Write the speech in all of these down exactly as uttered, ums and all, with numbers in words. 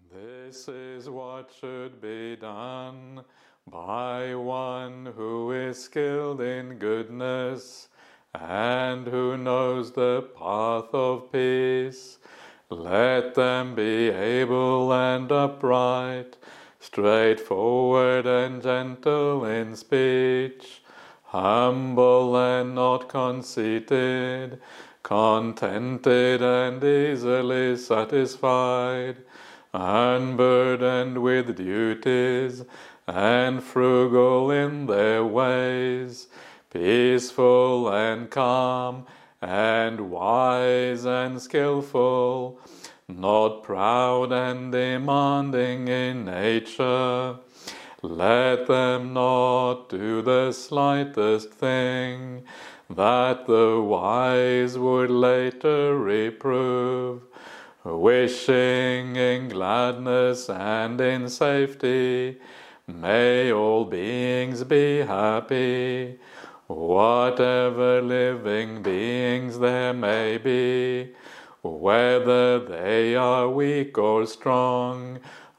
This is what should be done by one who is skilled in goodness and who knows the path of peace. Let them be able and upright, straightforward and gentle in speech, humble and not conceited, contented and easily satisfied, unburdened with duties, and frugal in their ways, peaceful and calm, and wise and skillful, not proud and demanding in nature. Let them not do the slightest thing that the wise would later reprove, wishing in gladness and in safety, may all beings be happy, whatever living beings there may be, whether they are weak or strong,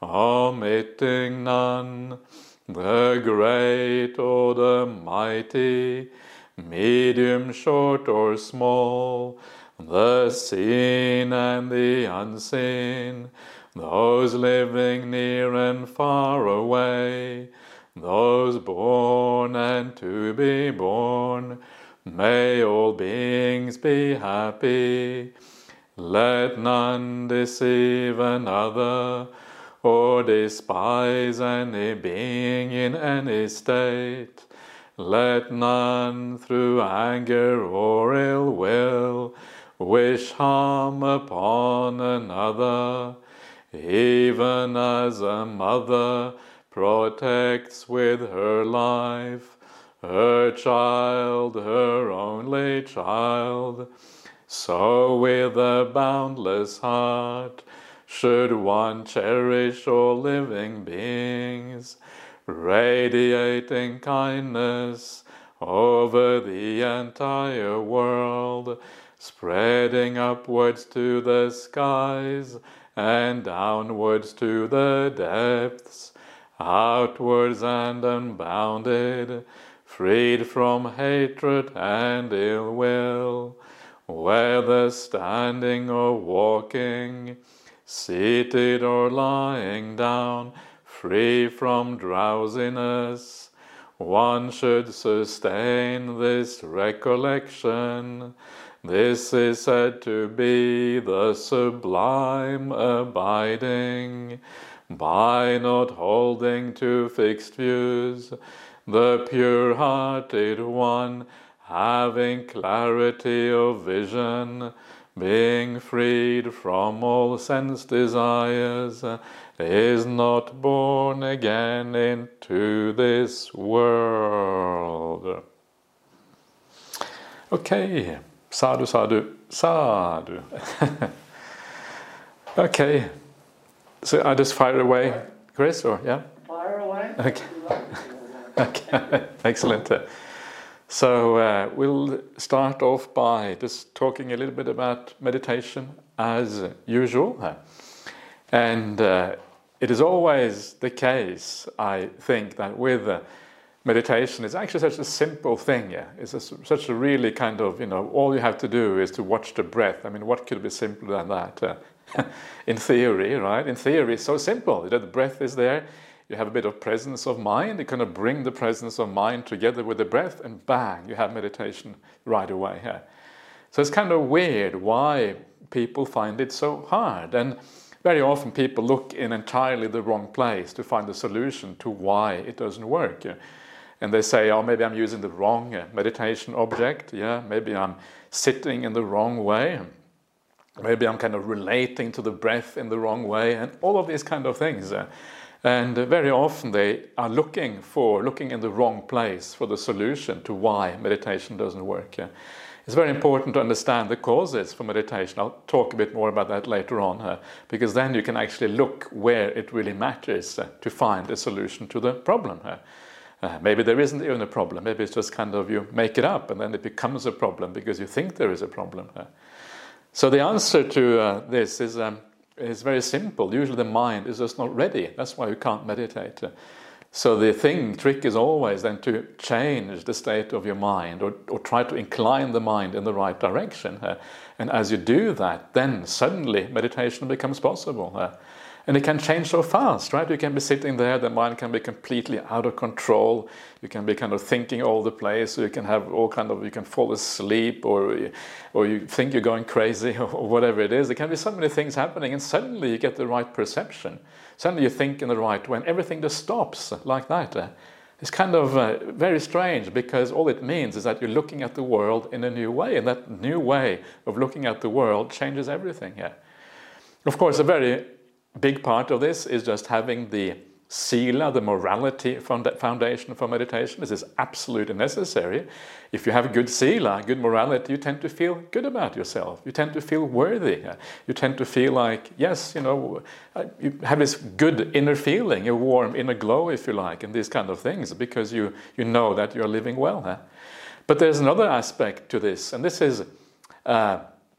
omitting none, the great or the mighty, medium, short or small, the seen and the unseen, those living near and far away, those born and to be born, may all beings be happy. Let none deceive another, or despise any being in any state. Let none through anger or ill will wish harm upon another, even as a mother protects with her life her child, her only child. So with a boundless heart should one cherish all living beings, radiating kindness over the entire world, spreading upwards to the skies and downwards to the depths, outwards and unbounded, freed from hatred and ill will, whether standing or walking, seated or lying down, free from drowsiness. One should sustain this recollection. This is said to be the sublime abiding. By not holding to fixed views, the pure-hearted one, having clarity of vision, being freed from all sense desires, is not born again into this world. Okay, sadhu, sadhu, sadhu. Okay, so I just fire away, Chris, or yeah? Fire away. Okay. Okay, excellent. So uh, we'll start off by just talking a little bit about meditation as usual. And uh, it is always the case, I think, that with uh, meditation, it's actually such a simple thing. Yeah, it's a, such a really kind of, you know, all you have to do is to watch the breath. I mean, what could be simpler than that? Uh, in theory, right? In theory, it's so simple. You know, the breath is there. You have a bit of presence of mind. You kind of bring the presence of mind together with the breath, and bang, you have meditation right away. Yeah. So it's kind of weird why people find it so hard. And very often people look in entirely the wrong place to find the solution to why it doesn't work. Yeah. And they say, oh, maybe I'm using the wrong uh, meditation object. Yeah, maybe I'm sitting in the wrong way. Maybe I'm kind of relating to the breath in the wrong way, and all of these kind of things. Uh, And very often they are looking for, looking in the wrong place for the solution to why meditation doesn't work. Yeah. It's very important to understand the causes for meditation. I'll talk a bit more about that later on, uh, because then you can actually look where it really matters uh, to find a solution to the problem. Uh, uh, maybe there isn't even a problem. Maybe it's just kind of you make it up and then it becomes a problem because you think there is a problem. Uh, so the answer to uh, this is... Um, is very simple. Usually the mind is just not ready. That's why you can't meditate. So the thing, trick is always then to change the state of your mind, or, or try to incline the mind in the right direction. Uh, and as you do that, then suddenly meditation becomes possible. Uh, and it can change so fast, right? You can be sitting there, the mind can be completely out of control. You can be kind of thinking all the place. You can have all kind of, you can fall asleep, or, or you think you're going crazy, or whatever it is. There can be so many things happening, and suddenly you get the right perception. Suddenly you think in the right way, and everything just stops like that. Uh, it's kind of uh, very strange, because all it means is that you're looking at the world in a new way, and that new way of looking at the world changes everything. Yeah. Of course, a very big part of this is just having the sila, the morality foundation for meditation. This is absolutely necessary. If you have good sila, good morality, you tend to feel good about yourself. You tend to feel worthy. You tend to feel like, yes, you know, you have this good inner feeling, a warm inner glow, if you like, and these kind of things, because you, you know that you're living well. But there's another aspect to this, and this is uh,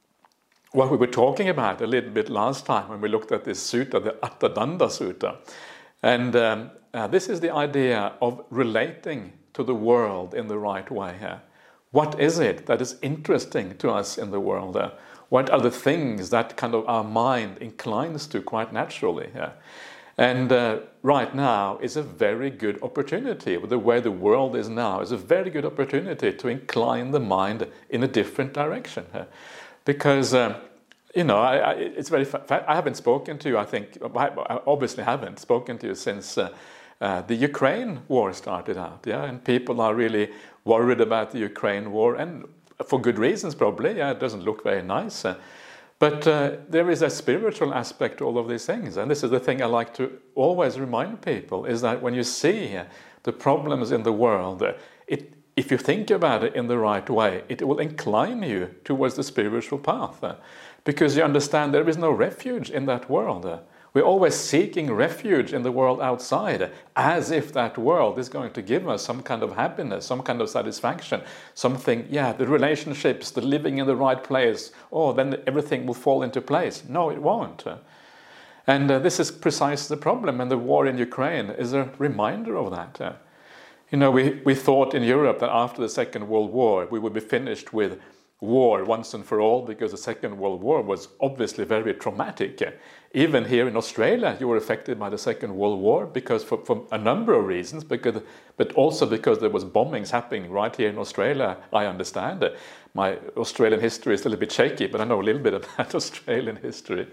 what we were talking about a little bit last time when we looked at this sutta, the Attadanda Sutta. And um, uh, this is the idea of relating to the world in the right way. Uh, what is it that is interesting to us in the world? Uh, what are the things that kind of our mind inclines to quite naturally? Uh, and uh, right now is a very good opportunity. The way the world is now is a very good opportunity to incline the mind in a different direction. Uh, because um, You know, I, I, it's very. Fa- I haven't spoken to you. I think I obviously haven't spoken to you since uh, uh, the Ukraine war started out. Yeah, and people are really worried about the Ukraine war, and for good reasons probably. Yeah, it doesn't look very nice, uh, but uh, there is a spiritual aspect to all of these things, and this is the thing I like to always remind people: is that when you see the problems in the world, uh, it. If you think about it in the right way, it will incline you towards the spiritual path. Uh, because you understand there is no refuge in that world. Uh, we're always seeking refuge in the world outside, as if that world is going to give us some kind of happiness, some kind of satisfaction, something, yeah, the relationships, the living in the right place, oh, then everything will fall into place. No, it won't. Uh, and uh, this is precisely the problem, and the war in Ukraine is a reminder of that. Uh, You know, we, we thought in Europe that after the Second World War we would be finished with war once and for all, because the Second World War was obviously very traumatic. Even here in Australia you were affected by the Second World War because for, for a number of reasons, because, but also because there was bombings happening right here in Australia, I understand. My Australian history is a little bit shaky, but I know a little bit about Australian history.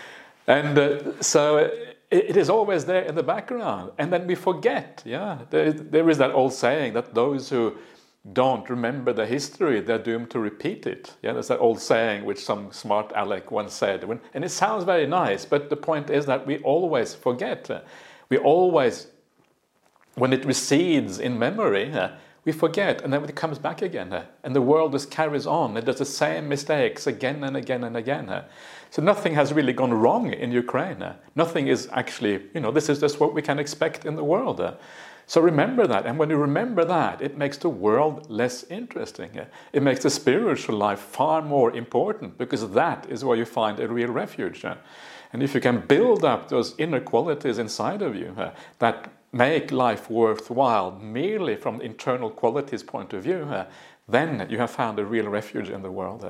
And uh, so it is always there in the background, and then we forget. Yeah, there, there is that old saying that those who don't remember the history, they're doomed to repeat it. Yeah, there's that old saying which some smart aleck once said, when, and it sounds very nice, but the point is that we always forget. We always, when it recedes in memory, we forget, and then it comes back again, and the world just carries on. It does the same mistakes again and again and again. So nothing has really gone wrong in Ukraine. Nothing is actually, you know, this is just what we can expect in the world. So remember that, and when you remember that, it makes the world less interesting. It makes the spiritual life far more important, because that is where you find a real refuge. And if you can build up those inner qualities inside of you that make life worthwhile merely from the internal qualities point of view, then you have found a real refuge in the world.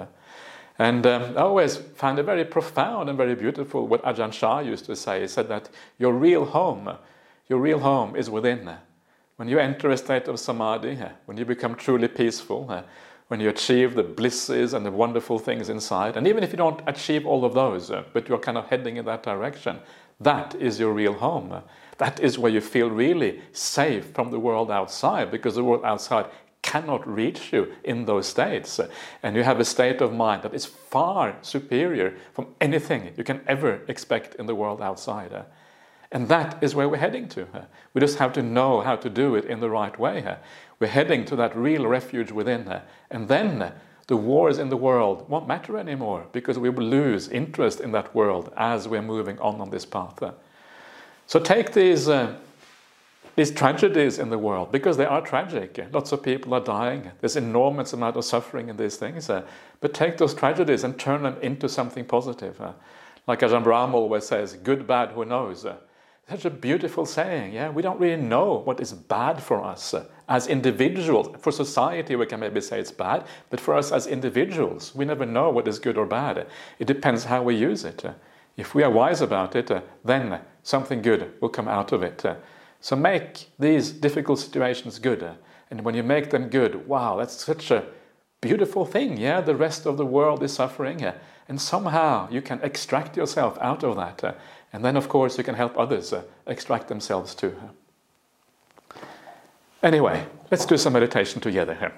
And um, I always found it very profound and very beautiful what Ajahn Chah used to say. He said that your real home, your real home is within. When you enter a state of samadhi, when you become truly peaceful, when you achieve the blisses and the wonderful things inside, and even if you don't achieve all of those, but you're kind of heading in that direction, that is your real home. That is where you feel really safe from the world outside, because the world outside cannot reach you in those states. And you have a state of mind that is far superior from anything you can ever expect in the world outside. And that is where we're heading to. We just have to know how to do it in the right way. We're heading to that real refuge within. And then the wars in the world won't matter anymore, because we will lose interest in that world as we're moving on on this path. So take these uh, these tragedies in the world, because they are tragic. Lots of people are dying. There's enormous amount of suffering in these things. Uh, but take those tragedies and turn them into something positive. Uh, Like Ajahn Brahm always says, good, bad, who knows? Uh, such a beautiful saying, yeah? We don't really know what is bad for us uh, as individuals. For society, we can maybe say it's bad, but for us as individuals, we never know what is good or bad. It depends how we use it. Uh, if we are wise about it, uh, then something good will come out of it. Uh, so make these difficult situations good. Uh, and when you make them good, wow, that's such a beautiful thing, yeah? The rest of the world is suffering, uh, and somehow you can extract yourself out of that. Uh, and then, of course, you can help others uh, extract themselves too. Anyway, let's do some meditation together here.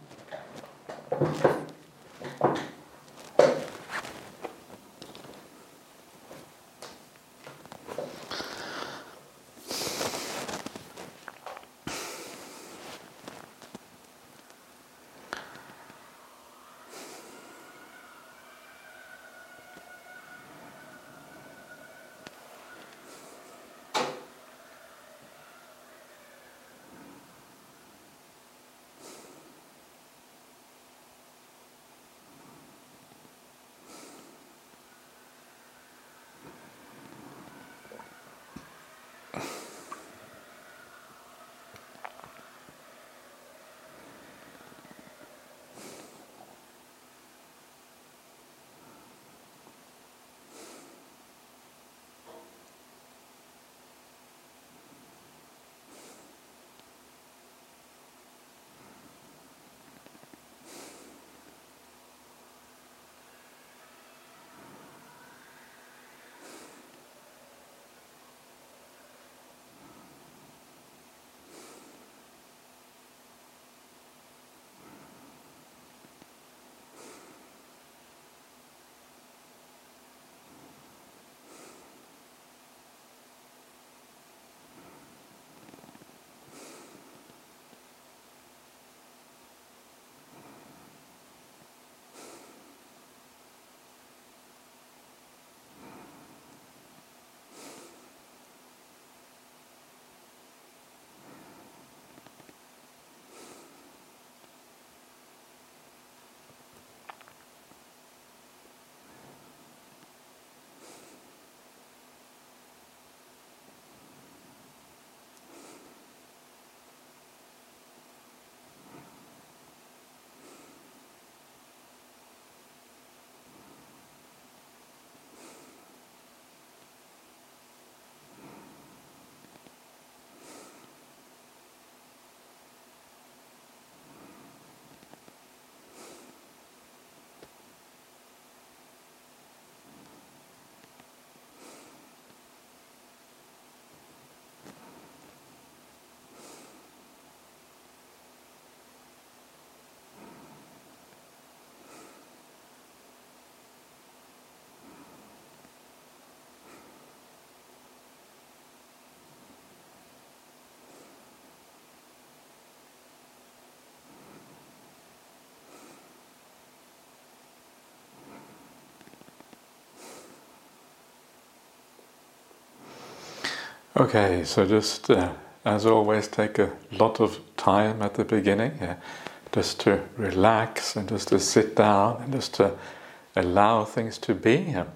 Okay, so just uh, as always, take a lot of time at the beginning, uh, just to relax and just to sit down and just to allow things to be. Uh,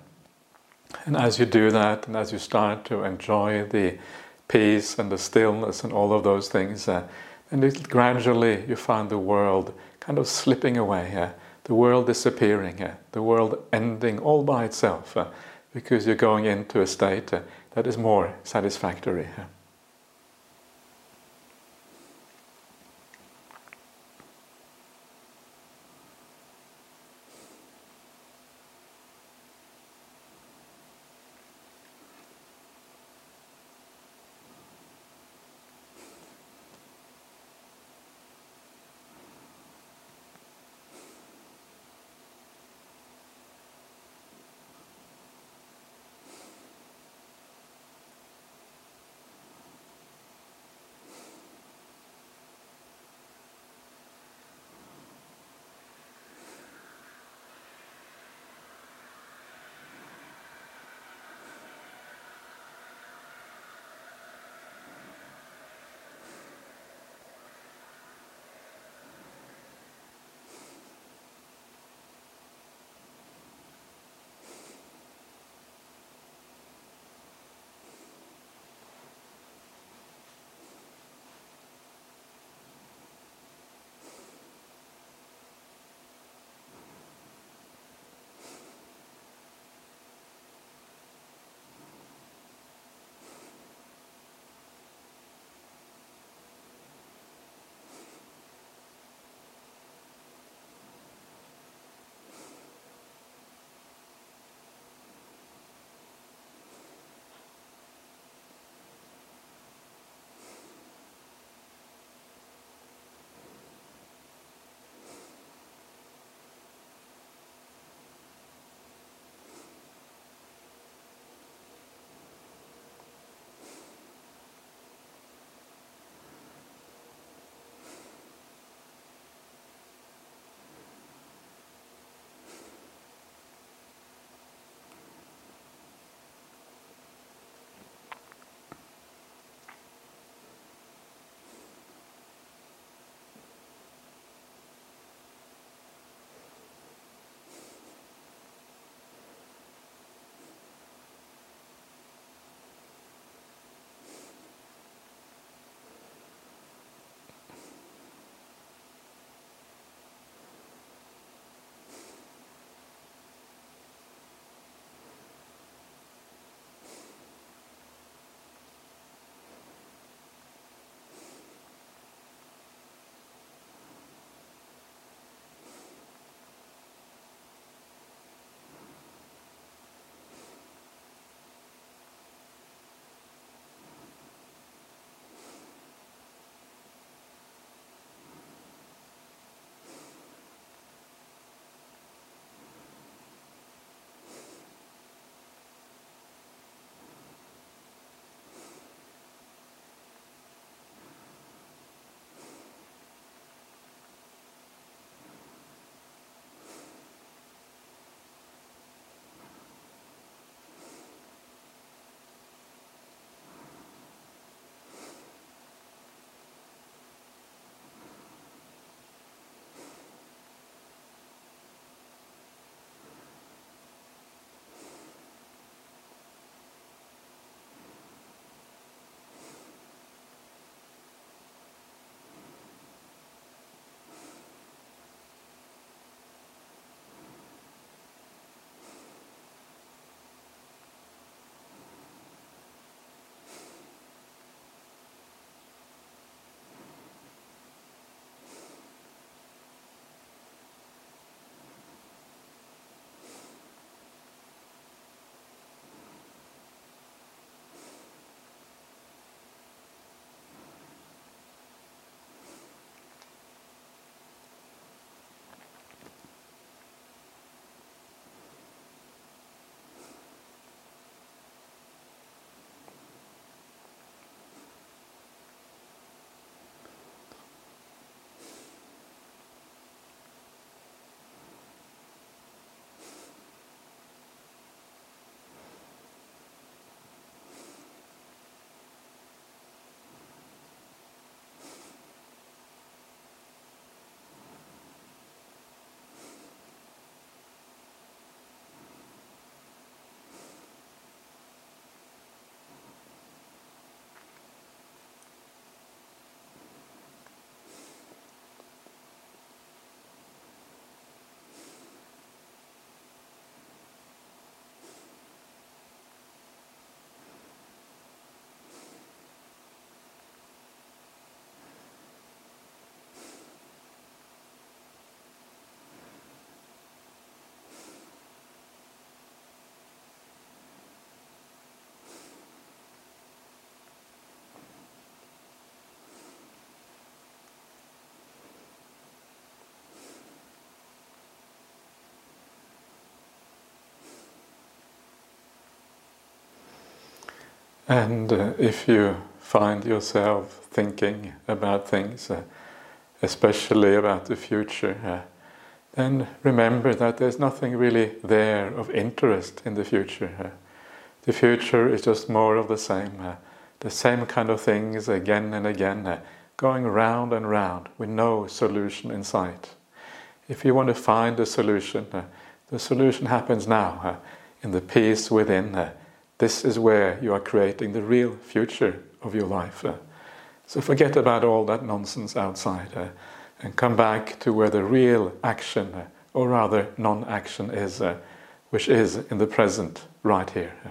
and as you do that, and as you start to enjoy the peace and the stillness and all of those things, uh, and it, gradually you find the world kind of slipping away, uh, the world disappearing, uh, the world ending all by itself, uh, because you're going into a state uh, that is more satisfactory. Uh. And uh, if you find yourself thinking about things, uh, especially about the future, uh, then remember that there's nothing really there of interest in the future. Uh, the future is just more of the same, uh, the same kind of things again and again, uh, going round and round with no solution in sight. If you want to find a solution, uh, the solution happens now, uh, in the peace within. Uh, this is where you are creating the real future of your life. Uh, so forget about all that nonsense outside uh, and come back to where the real action, uh, or rather non-action is, uh, which is in the present, right here. Uh.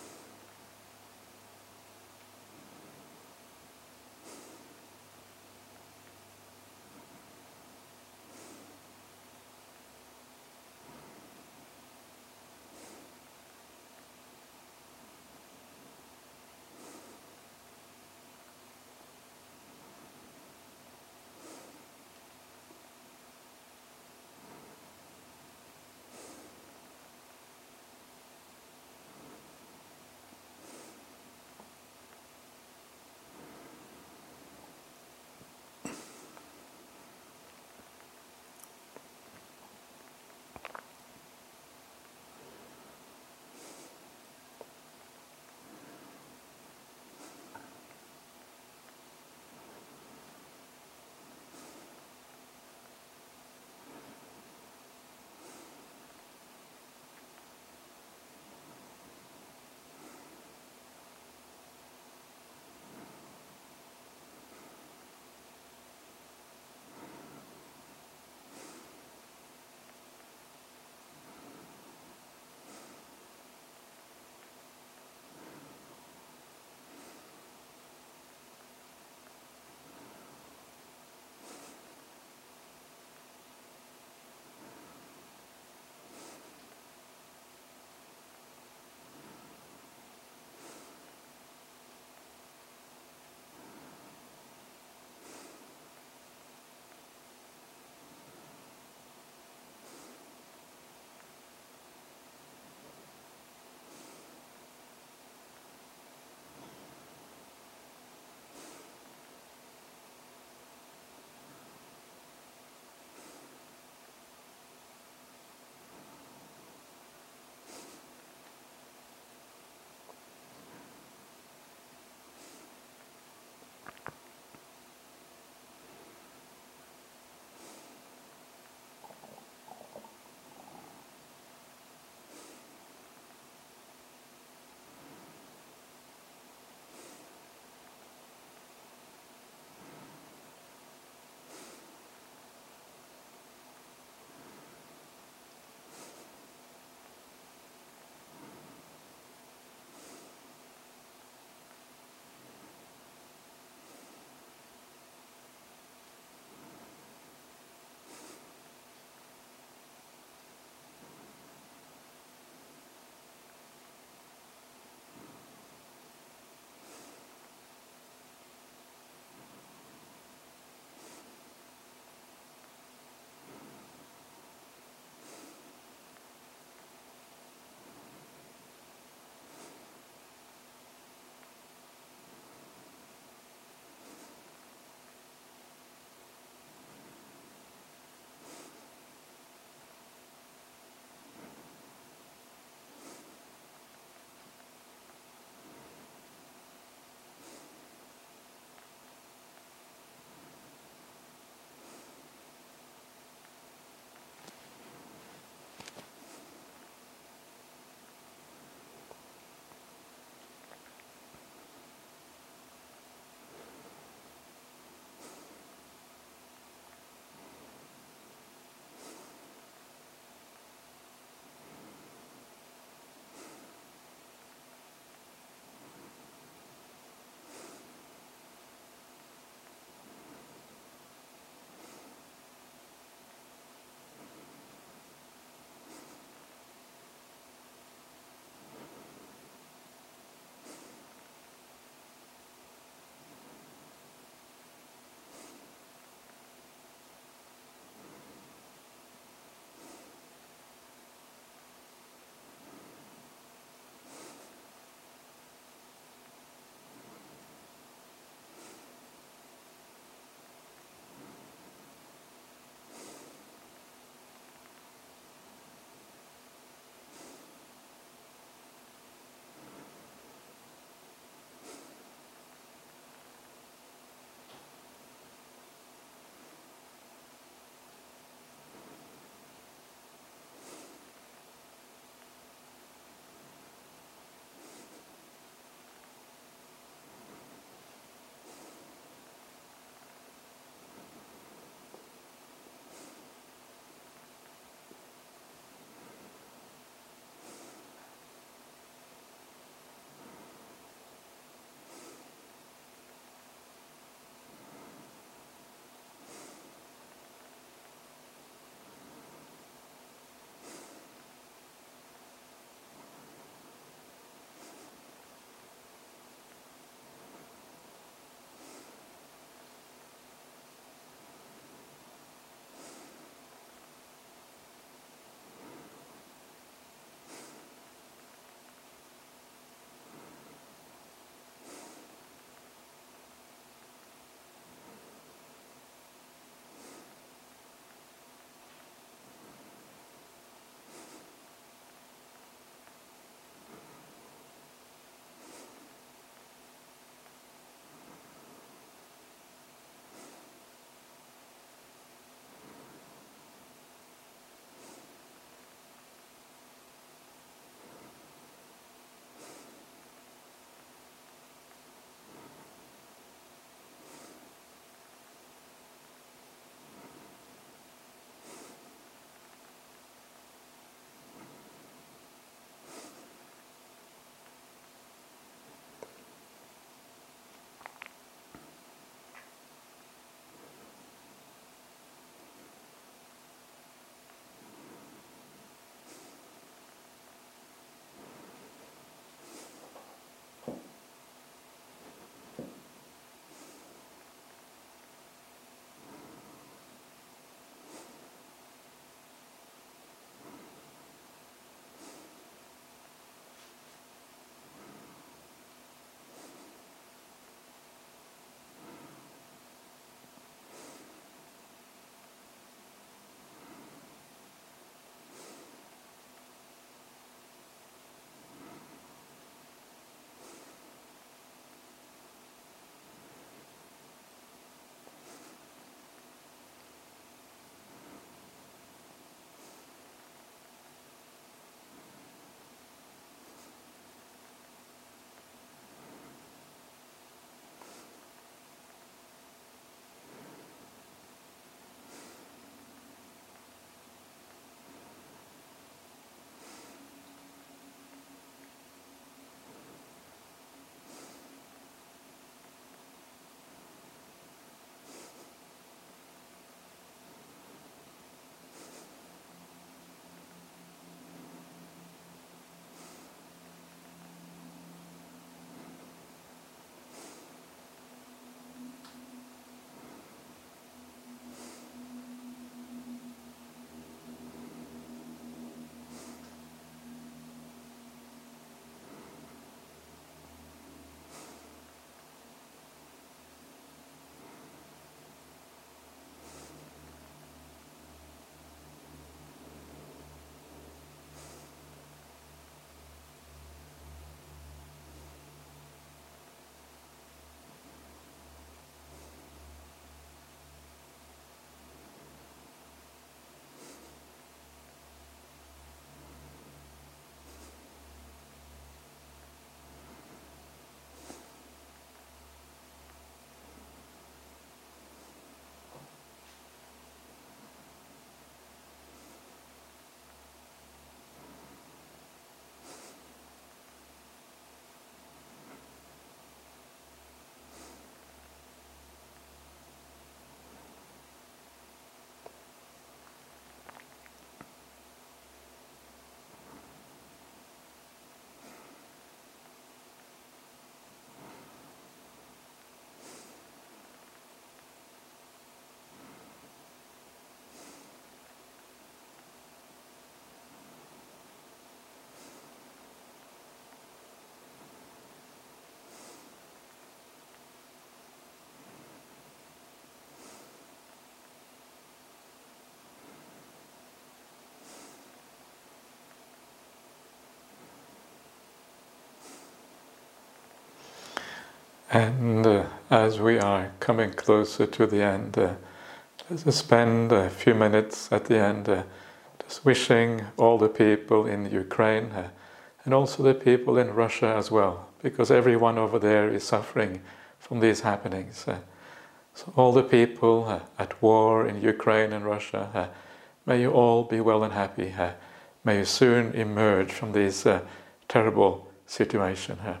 And uh, as we are coming closer to the end, uh, let's spend a few minutes at the end uh, just wishing all the people in Ukraine uh, and also the people in Russia as well, because everyone over there is suffering from these happenings. Uh, so all the people uh, at war in Ukraine and Russia, uh, may you all be well and happy. Uh, may you soon emerge from this uh, terrible situation. Uh.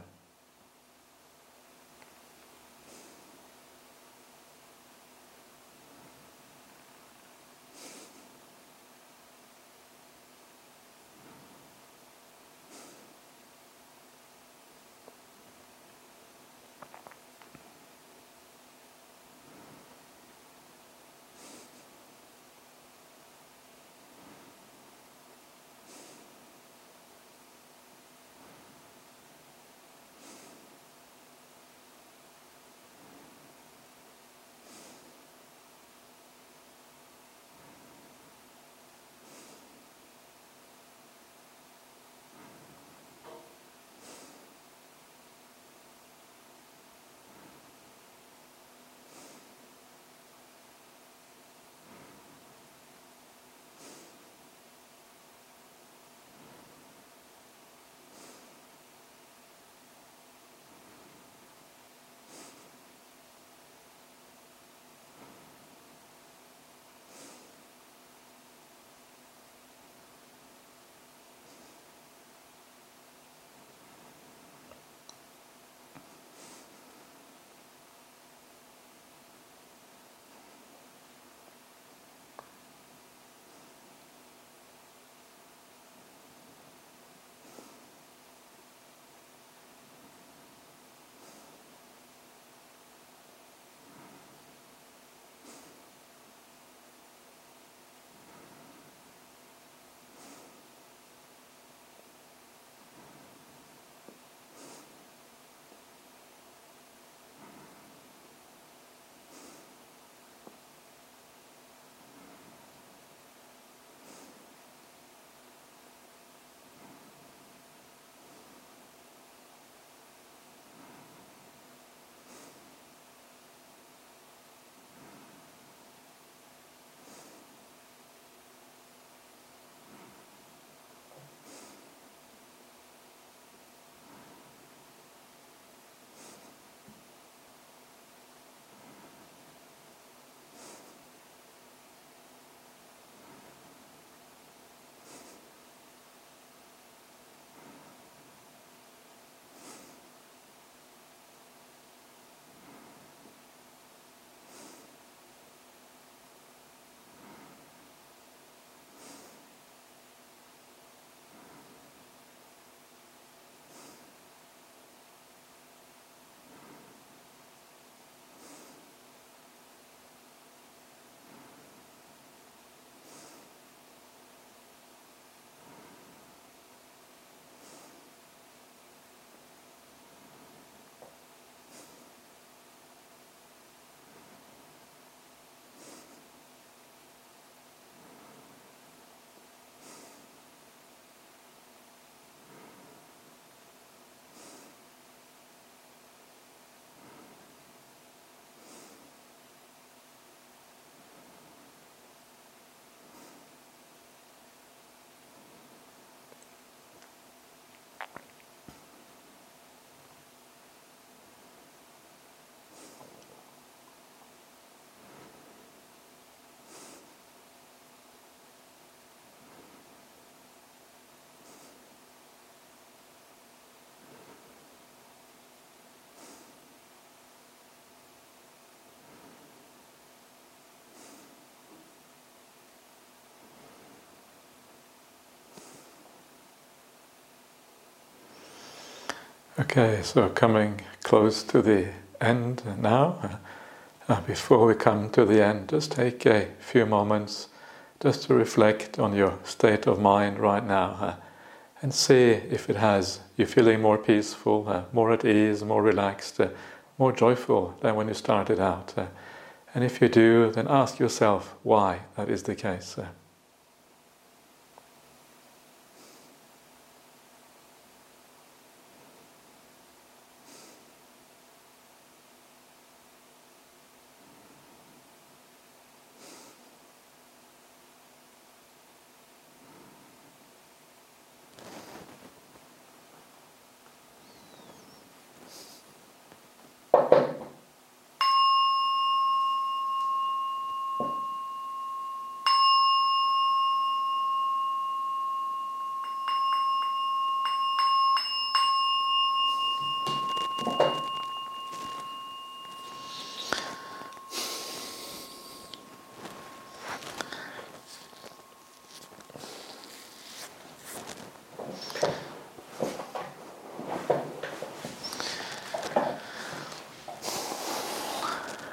Okay, so coming close to the end now. Uh, uh, before we come to the end, just take a few moments just to reflect on your state of mind right now uh, and see if it has you feeling more peaceful, uh, more at ease, more relaxed, uh, more joyful than when you started out. Uh, and if you do, then ask yourself why that is the case. Uh,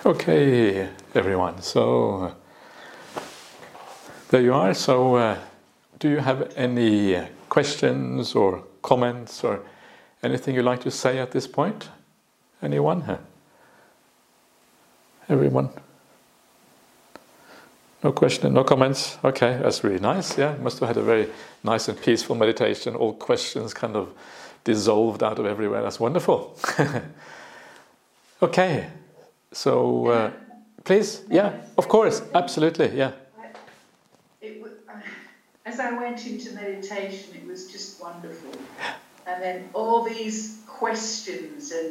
Okay, everyone. So uh, there you are. So uh, do you have any uh, questions or comments or anything you'd like to say at this point? Anyone? Huh? Everyone? No question, no comments? Okay, that's really nice. Yeah, must have had a very nice and peaceful meditation. All questions kind of dissolved out of everywhere. That's wonderful. Okay, so uh, please, yeah, of course, absolutely, yeah. It, as I went into meditation, it was just wonderful. And then all these questions and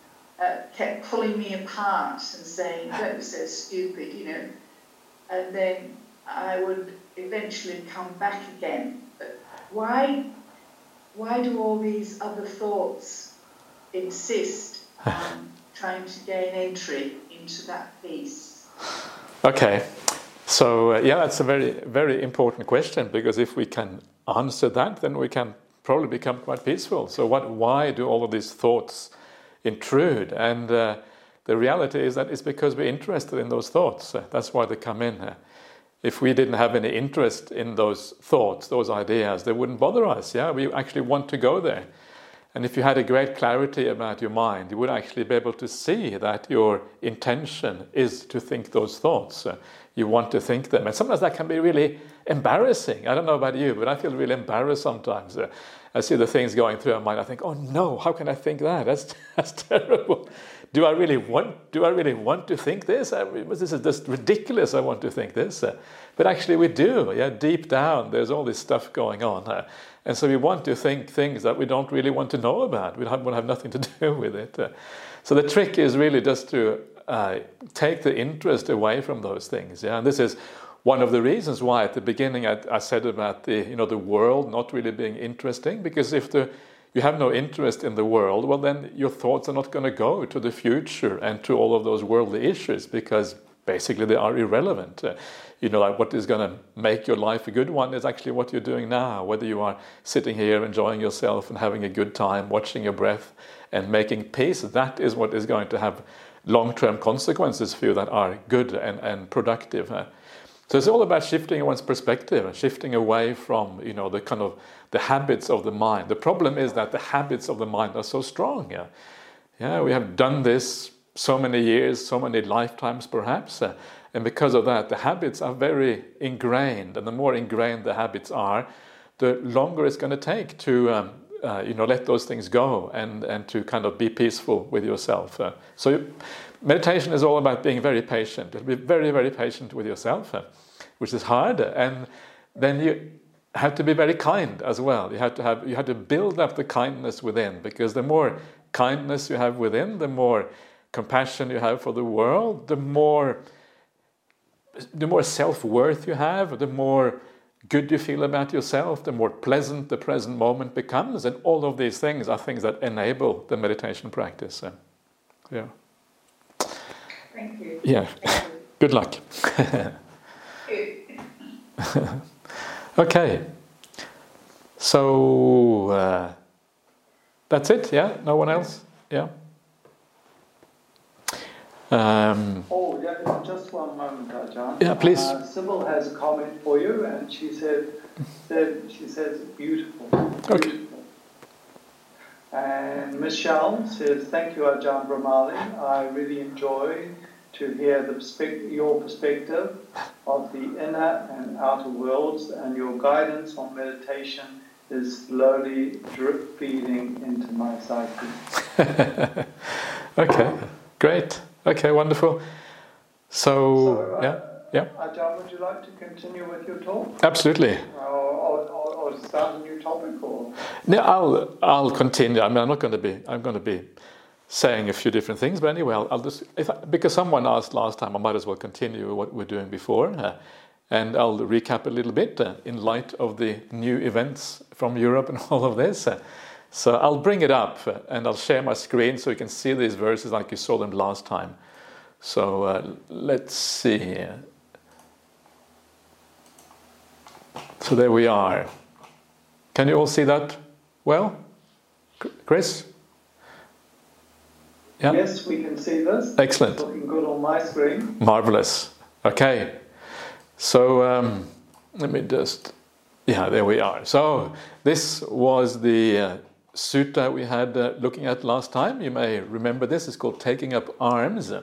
uh, kept pulling me apart and saying, don't be so stupid, you know. And then I would eventually come back again. But why, why do all these other thoughts insist on trying to gain entry into that peace? Okay, so uh, yeah, that's a very, very important question, because if we can answer that, then we can probably become quite peaceful. So what, why do all of these thoughts intrude? And uh, the reality is that it's because we're interested in those thoughts. Uh, that's why they come in. Uh, if we didn't have any interest in those thoughts, those ideas, they wouldn't bother us. Yeah, we actually want to go there. And if you had a great clarity about your mind, you would actually be able to see that your intention is to think those thoughts. Uh, you want to think them. And sometimes that can be really embarrassing. I don't know about you, but I feel really embarrassed sometimes. Uh, I see the things going through my mind. I think, oh no, how can I think that? That's, that's terrible. Do I really want, do I really want to think this? I mean, this is just ridiculous, I want to think this. Uh, but actually we do. Yeah, deep down, there's all this stuff going on. Uh, And so we want to think things that we don't really want to know about. We don't want to have nothing to do with it. Uh, so the trick is really just to uh, take the interest away from those things. Yeah, and this is one of the reasons why at the beginning I, I said about the you know the world not really being interesting. Because if the you have no interest in the world, well then your thoughts are not going to go to the future and to all of those worldly issues, because basically they are irrelevant. Uh, you know, like what is going to make your life a good one is actually what you're doing now. Whether you are sitting here enjoying yourself and having a good time, watching your breath and making peace, that is what is going to have long-term consequences for you that are good and, and productive. Uh, so it's all about shifting one's perspective and shifting away from, you know, the kind of the habits of the mind. The problem is that the habits of the mind are so strong. Yeah, yeah, we have done this so many years, so many lifetimes perhaps, uh, and because of that the habits are very ingrained, and the more ingrained the habits are, the longer it's going to take to um, uh, you know let those things go and, and to kind of be peaceful with yourself. Uh, so meditation is all about being very patient. Be very, very patient with yourself, uh, which is hard, and then you have to be very kind as well. You have to have you have to build up the kindness within, because the more kindness you have within, the more compassion you have for the world, the more the more self-worth you have, the more good you feel about yourself, the more pleasant the present moment becomes. And all of these things are things that enable the meditation practice. So, yeah. Thank you. Yeah. Thank you. Good luck. Okay. So uh, that's it, yeah? No one else? Yeah? Um, oh, yeah, just one moment, Ajahn. Yeah, please. Uh, Sybil has a comment for you, and she said, said she says, beautiful, beautiful. Okay. And Michelle says, thank you, Ajahn Brahmali. I really enjoy to hear the perspe- your perspective of the inner and outer worlds, and your guidance on meditation is slowly drip feeding into my psyche. Okay, great. Okay, wonderful. So, so uh, yeah, yeah. Ajahn, would you like to continue with your talk? Absolutely. Or, or, or, or start a new topic, or? No, I'll I'll continue. I mean, I'm not going to be. I'm going to be saying a few different things, but anyway, I'll, I'll just if I, because someone asked last time, I might as well continue what we're doing before, uh, and I'll recap a little bit uh, in light of the new events from Europe and all of this. Uh, So I'll bring it up uh, and I'll share my screen so you can see these verses like you saw them last time. So uh, let's see here. So there we are. Can you all see that well? Chris? Yeah. Yes, we can see this. Excellent. It's looking good on my screen. Marvelous. Okay. So um, let me just, yeah, there we are. So this was the uh, sutta we had uh, looking at last time. You may remember this. It's called Taking Up Arms.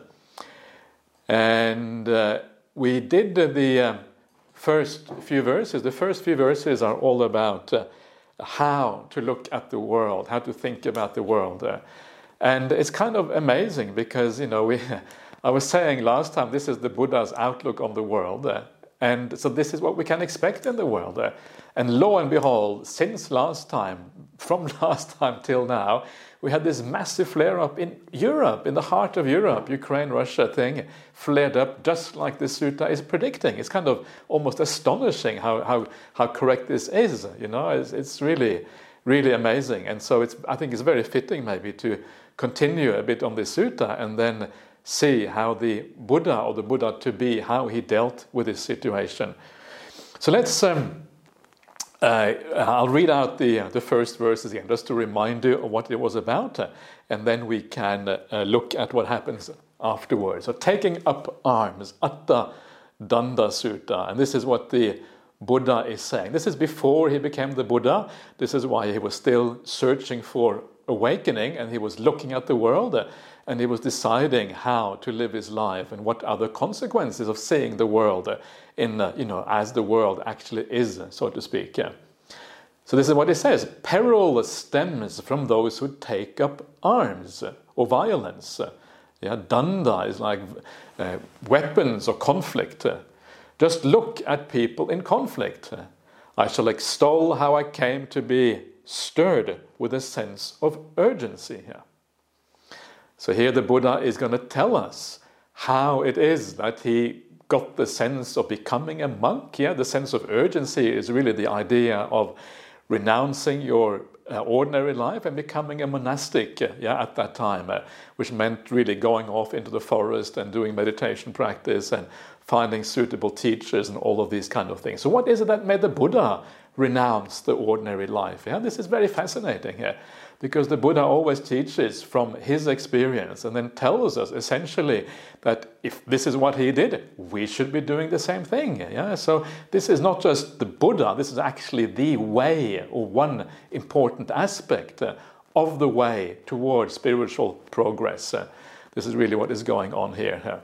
And uh, we did uh, the uh, first few verses. The first few verses are all about uh, how to look at the world, how to think about the world. Uh, and it's kind of amazing because, you know, we, I was saying last time, this is the Buddha's outlook on the world. Uh, and so this is what we can expect in the world. Uh, and lo and behold, since last time, from last time till now, we had this massive flare-up in Europe, in the heart of Europe. Ukraine-Russia thing flared up just like the sutta is predicting. It's kind of almost astonishing how how, how correct this is. You know, it's, it's really, really amazing. And so it's I think it's very fitting maybe to continue a bit on the sutta and then see how the Buddha or the Buddha to be, how he dealt with this situation. So let's... Um, Uh, I'll read out the uh, the first verses again, just to remind you of what it was about, uh, and then we can uh, look at what happens afterwards. So, taking up arms, Atta Danda Sutta, and this is what the Buddha is saying. This is before he became the Buddha. This is why he was still searching for awakening, and he was looking at the world, uh, and he was deciding how to live his life and what are the consequences of seeing the world uh, in, uh, you know, as the world actually is, so to speak. Yeah. So this is what he says: peril stems from those who take up arms uh, or violence. Uh, yeah, danda is like uh, weapons or conflict. Uh, just look at people in conflict. Uh, I shall extol how I came to be stirred with a sense of urgency here. So here the Buddha is going to tell us how it is that he got the sense of becoming a monk. Yeah, the sense of urgency is really the idea of renouncing your uh, ordinary life and becoming a monastic. Uh, yeah, at that time, uh, which meant really going off into the forest and doing meditation practice and finding suitable teachers and all of these kind of things. So what is it that made the Buddha renounce the ordinary life? Yeah, this is very fascinating here. Because the Buddha always teaches from his experience and then tells us essentially that if this is what he did, we should be doing the same thing. Yeah? So this is not just the Buddha, this is actually the way, or one important aspect of the way towards spiritual progress. This is really what is going on here.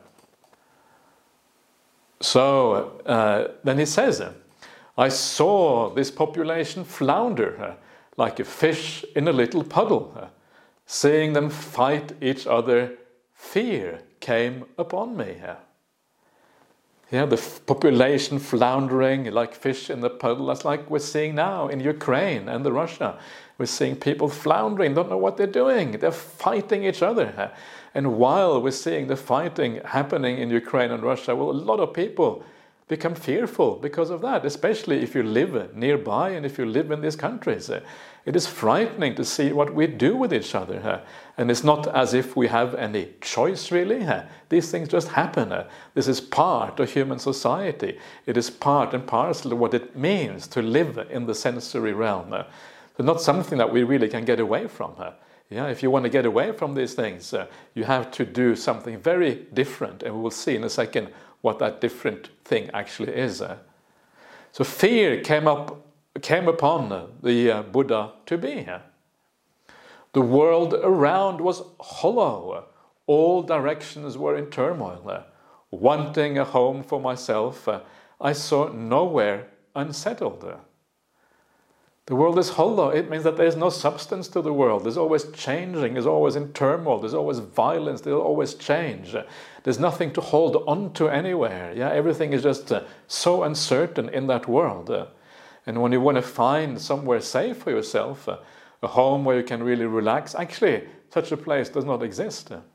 So uh, then he says, I saw this population flounder like a fish in a little puddle. Seeing them fight each other, fear came upon me. Yeah, the f- population floundering like fish in the puddle. That's like we're seeing now in Ukraine and the Russia. We're seeing people floundering, don't know what they're doing. They're fighting each other. And while we're seeing the fighting happening in Ukraine and Russia, well, a lot of people become fearful because of that, especially if you live nearby and if you live in these countries. It is frightening to see what we do with each other. And it's not as if we have any choice, really. These things just happen. This is part of human society. It is part and parcel of what it means to live in the sensory realm. So not something that we really can get away from. Yeah, if you want to get away from these things, you have to do something very different. And we will see in a second what that different thing actually is. So fear came up, came upon the uh, Buddha to be. The world around was hollow. All directions were in turmoil. Wanting a home for myself, I saw nowhere unsettled. The world is hollow. It means that there is no substance to the world. There's always changing. There's always in turmoil. There's always violence. There's always change. There's nothing to hold on to anywhere. Yeah, everything is just uh, so uncertain in that world. Uh, and when you want to find somewhere safe for yourself, uh, a home where you can really relax, actually, such a place does not exist. Uh.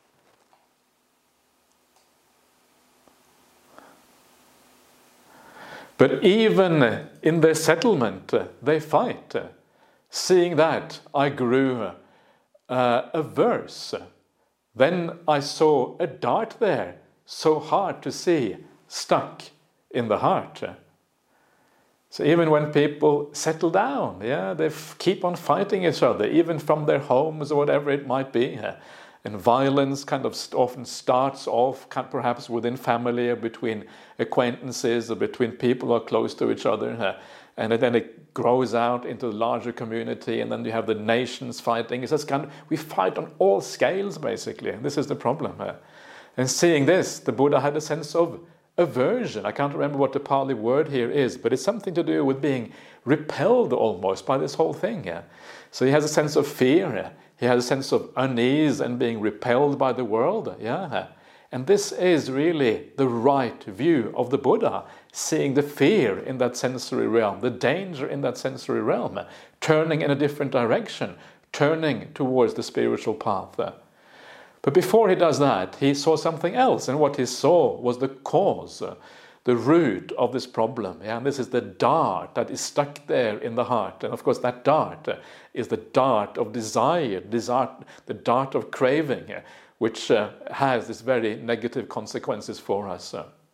But even in their settlement, uh, they fight. Uh, seeing that, I grew uh, averse. Then I saw a dart there, so hard to see, stuck in the heart. So even when people settle down, yeah, they f- keep on fighting each other, even from their homes or whatever it might be. And violence kind of st- often starts off kind of perhaps within family or between acquaintances or between people who are close to each other. Uh, and then it grows out into the larger community, and then you have the nations fighting. It's just kind of, we fight on all scales, basically. And this is the problem. Uh, and seeing this, the Buddha had a sense of aversion. I can't remember what the Pali word here is, but it's something to do with being repelled almost by this whole thing. Yeah? So he has a sense of fear. Yeah? He has a sense of unease and being repelled by the world. Yeah? And this is really the right view of the Buddha, seeing the fear in that sensory realm, the danger in that sensory realm, turning in a different direction, turning towards the spiritual path. But before he does that, he saw something else, and what he saw was the cause, the root of this problem. Yeah? And this is the dart that is stuck there in the heart. And of course that dart is the dart of desire, desire the dart of craving, which uh, has these very negative consequences for us.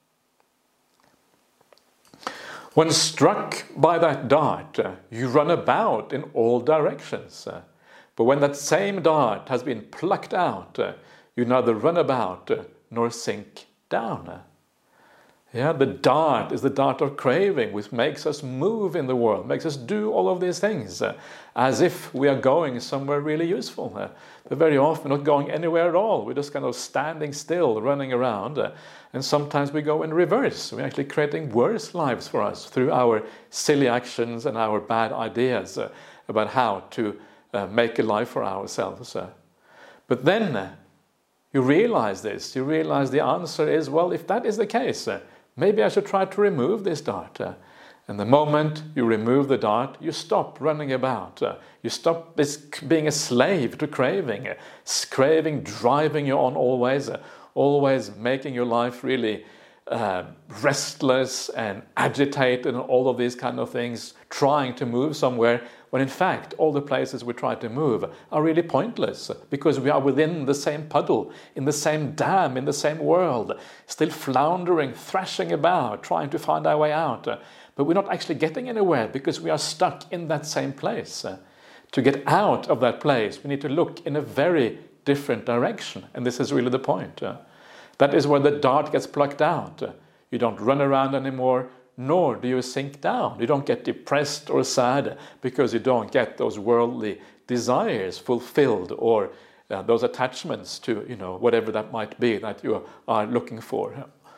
When struck by that dart, uh, you run about in all directions. Uh, but when that same dart has been plucked out, uh, you neither run about uh, nor sink down. Uh, yeah, the dart is the dart of craving, which makes us move in the world, makes us do all of these things, uh, as if we are going somewhere really useful. Uh, but very often not going anywhere at all. We're just kind of standing still, running around. Uh, and sometimes we go in reverse. We're actually creating worse lives for us through our silly actions and our bad ideas uh, about how to uh, make a life for ourselves. Uh. But then uh, you realize this. You realize the answer is, well, if that is the case, uh, maybe I should try to remove this dart. Uh, and the moment you remove the dart, you stop running about. Uh, you stop being a slave to craving. Uh, craving driving you on always, uh, always making your life really uh, restless and agitated and all of these kind of things, trying to move somewhere, when in fact all the places we try to move are really pointless because we are within the same puddle, in the same dam, in the same world, still floundering, thrashing about, trying to find our way out. But we're not actually getting anywhere because we are stuck in that same place. To get out of that place, we need to look in a very different direction, and this is really the point. That is where the dart gets plucked out. You don't run around anymore, nor do you sink down. You don't get depressed or sad because you don't get those worldly desires fulfilled, or uh, those attachments to, you know, whatever that might be that you are looking for.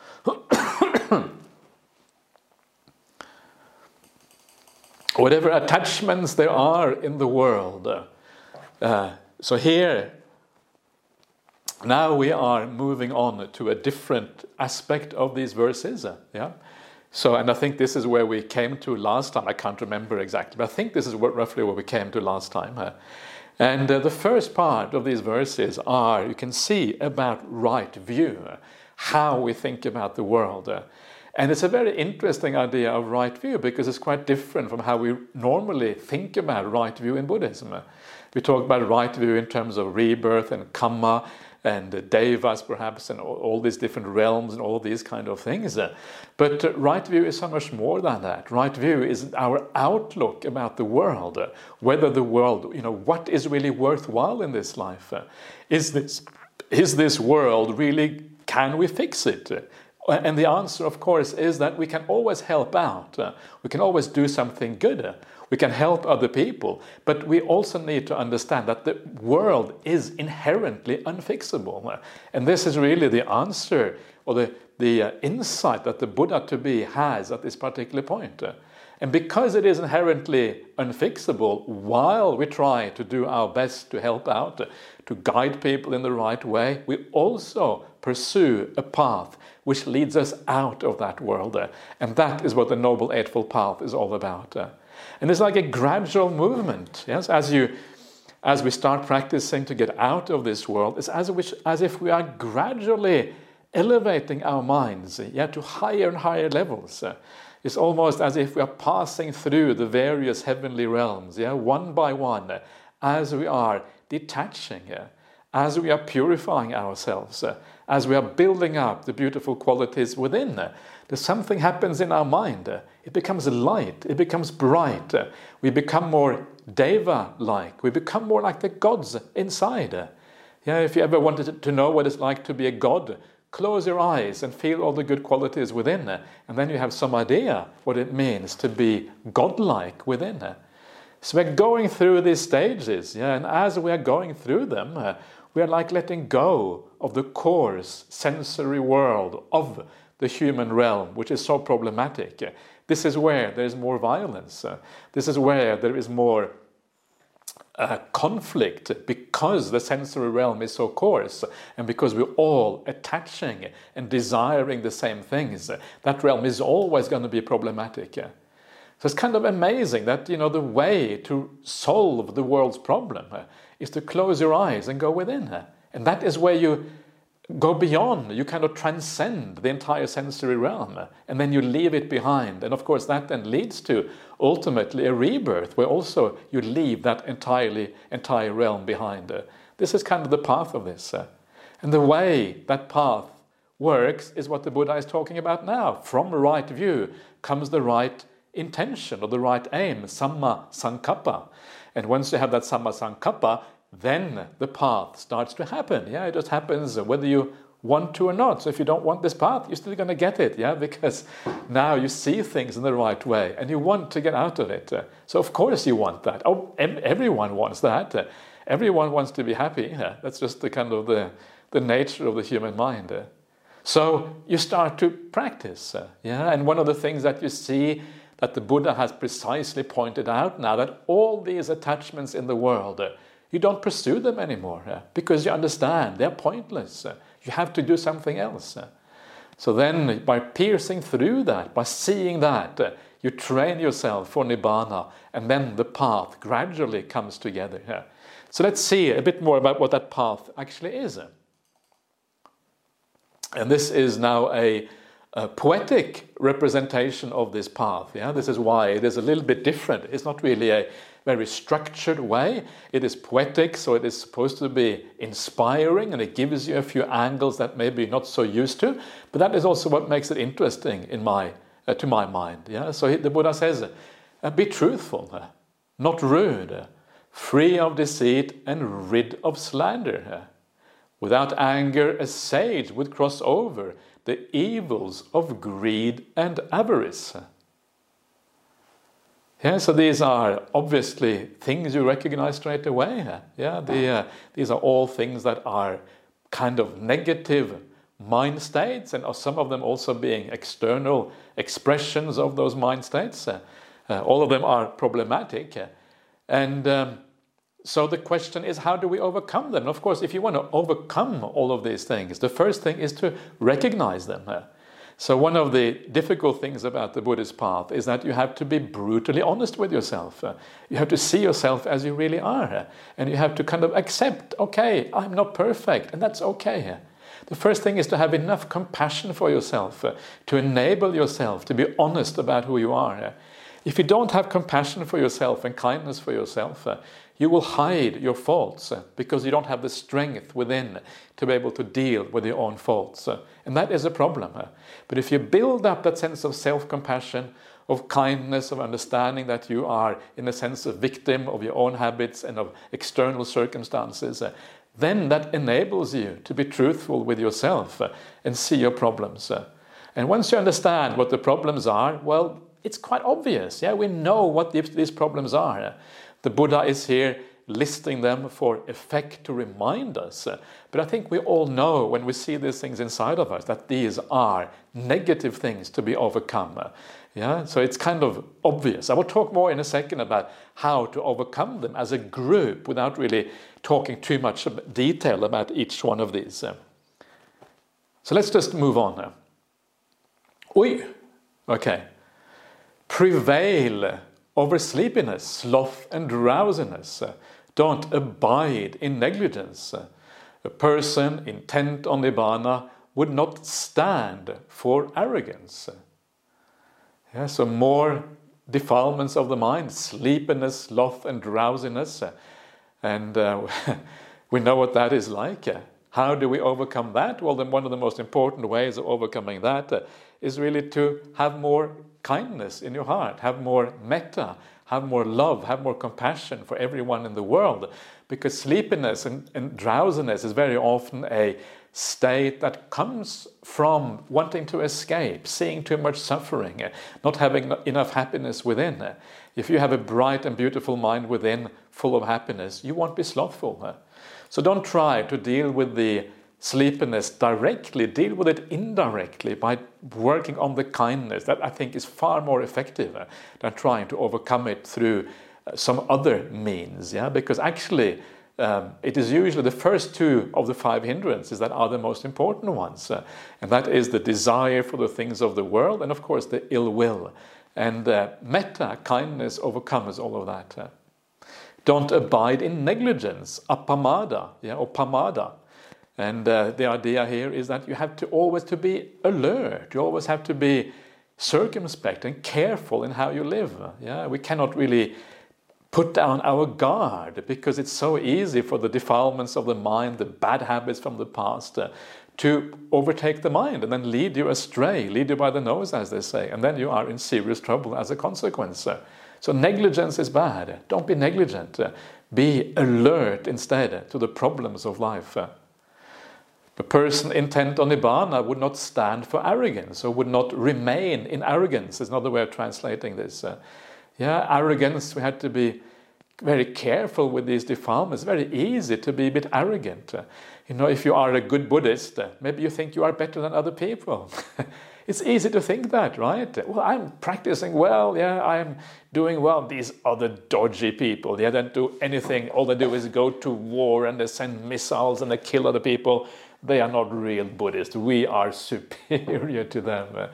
Whatever attachments there are in the world. Uh, so here, now we are moving on to a different aspect of these verses. Uh, yeah. So, and I think this is where we came to last time. I can't remember exactly, but I think this is what, roughly where we came to last time. Uh, and uh, the first part of these verses are, you can see, about right view, uh, how we think about the world. Uh, and it's a very interesting idea of right view because it's quite different from how we normally think about right view in Buddhism. Uh, we talk about right view in terms of rebirth and karma, and uh, devas perhaps, and all, all these different realms and all these kind of things. Uh, but uh, right view is so much more than that. Right view is our outlook about the world, uh, whether the world, you know, what is really worthwhile in this life? Uh, is this, is this world really, can we fix it? Uh, and the answer, of course, is that we can always help out. Uh, we can always do something good. Uh, We can help other people, but we also need to understand that the world is inherently unfixable. And this is really the answer, or the, the uh, insight that the Buddha to be has at this particular point. And because it is inherently unfixable, while we try to do our best to help out, to guide people in the right way, we also pursue a path which leads us out of that world. And that is what the Noble Eightfold Path is all about. And it's like a gradual movement, yes? As you, as we start practicing to get out of this world, it's as, which, as if we are gradually elevating our minds, yeah, to higher and higher levels. It's almost as if we are passing through the various heavenly realms, yeah, one by one, as we are detaching, yeah, as we are purifying ourselves, uh, as we are building up the beautiful qualities within. Uh, there's something happens in our mind. Uh, it becomes light, it becomes bright. Uh, we become more deva-like. We become more like the gods inside. Uh, Yeah, if you ever wanted to know what it's like to be a god, close your eyes and feel all the good qualities within, and then you have some idea what it means to be godlike within. So we're going through these stages, yeah, and as we are going through them, uh, we are like letting go of the coarse sensory world of the human realm, which is so problematic. This is where there is more violence. Uh, this is where there is more uh, conflict, because the sensory realm is so coarse, and because we're all attaching and desiring the same things. That realm is always going to be problematic. So it's kind of amazing that, you know, the way to solve the world's problem uh, is to close your eyes and go within. Uh, and that is where you go beyond, you kind of transcend the entire sensory realm, uh, and then you leave it behind. And of course that then leads to ultimately a rebirth, where also you leave that entirely entire realm behind. Uh, this is kind of the path of this. Uh, and the way that path works is what the Buddha is talking about now. From right view comes the right intention or the right aim, samma sankappa. And once you have that samma sankappa, then the path starts to happen. Yeah, it just happens whether you want to or not. So if you don't want this path, you're still going to get it, yeah, because now you see things in the right way and you want to get out of it. So of course you want that. Oh, everyone wants that. Everyone wants to be happy. Yeah, that's just the kind of the, the nature of the human mind. So you start to practice, yeah, and one of the things that you see that the Buddha has precisely pointed out now, that all these attachments in the world, uh, you don't pursue them anymore uh, because you understand they're pointless. Uh, you have to do something else. Uh. So then by piercing through that, by seeing that, uh, you train yourself for Nibbana, and then the path gradually comes together. Uh. So let's see a bit more about what that path actually is. Uh. And this is now a A poetic representation of this path. Yeah, this is why it is a little bit different. It's not really a very structured way. It is poetic, so it is supposed to be inspiring, and it gives you a few angles that maybe you're not so used to. But that is also what makes it interesting in my, uh, to my mind. Yeah, so he, the Buddha says, uh, "Be truthful, uh, not rude, uh, free of deceit, and rid of slander. Uh, without anger, a sage would cross over the evils of greed and avarice." Yeah, so these are obviously things you recognize straight away. Yeah, the, uh, these are all things that are kind of negative mind states, and some of them also being external expressions of those mind states. Uh, uh, all of them are problematic. Uh, and um, So the question is, how do we overcome them? And of course, if you want to overcome all of these things, the first thing is to recognize them. So one of the difficult things about the Buddhist path is that you have to be brutally honest with yourself. You have to see yourself as you really are. And you have to kind of accept, okay, I'm not perfect, and that's okay. The first thing is to have enough compassion for yourself, to enable yourself to be honest about who you are. If you don't have compassion for yourself and kindness for yourself, you will hide your faults because you don't have the strength within to be able to deal with your own faults. And that is a problem. But if you build up that sense of self-compassion, of kindness, of understanding that you are, in a sense, a victim of your own habits and of external circumstances, then that enables you to be truthful with yourself and see your problems. And once you understand what the problems are, well, it's quite obvious. Yeah, we know what these problems are. The Buddha is here listing them for effect to remind us. But I think we all know when we see these things inside of us that these are negative things to be overcome. Yeah, so it's kind of obvious. I will talk more in a second about how to overcome them as a group without really talking too much detail about each one of these. So let's just move on now. Oi, okay. Prevail over sleepiness, sloth and drowsiness. Don't abide in negligence. A person intent on Nibbana would not stand for arrogance. Yeah, so more defilements of the mind, sleepiness, sloth and drowsiness. And uh, we know what that is like. How do we overcome that? Well, then one of the most important ways of overcoming that uh, is really to have more kindness in your heart, have more metta, have more love, have more compassion for everyone in the world. because sleepiness and, and drowsiness is very often a state that comes from wanting to escape, seeing too much suffering, not having enough happiness within. If you have a bright and beautiful mind within, full of happiness, you won't be slothful. So don't try to deal with the sleepiness directly, deal with it indirectly by working on the kindness. That, I think, is far more effective than trying to overcome it through some other means. Yeah, because actually Um, it is usually the first two of the five hindrances that are the most important ones. Uh, and that is the desire for the things of the world and, of course, the ill will. And uh, metta, kindness, overcomes all of that. Uh, don't abide in negligence, apamada, yeah, or pamada. And uh, the idea here is that you have to always to be alert. You always have to be circumspect and careful in how you live. Yeah, we cannot really put down our guard, because it's so easy for the defilements of the mind, the bad habits from the past, uh, to overtake the mind and then lead you astray, lead you by the nose, as they say, and then you are in serious trouble as a consequence. Uh, so negligence is bad. Don't be negligent. Uh, be alert instead to the problems of life. Uh, the person intent on nibbana would not stand for arrogance, or would not remain in arrogance, is another way of translating this. Uh, Yeah, arrogance, we had to be very careful with these defilements. It's very easy to be a bit arrogant. Uh, you know, if you are a good Buddhist, uh, maybe you think you are better than other people. It's easy to think that, right? Well, I'm practicing well, yeah, I'm doing well. These other dodgy people, they don't do anything. All they do is go to war and they send missiles and they kill other people. They are not real Buddhists. We are superior to them. Uh,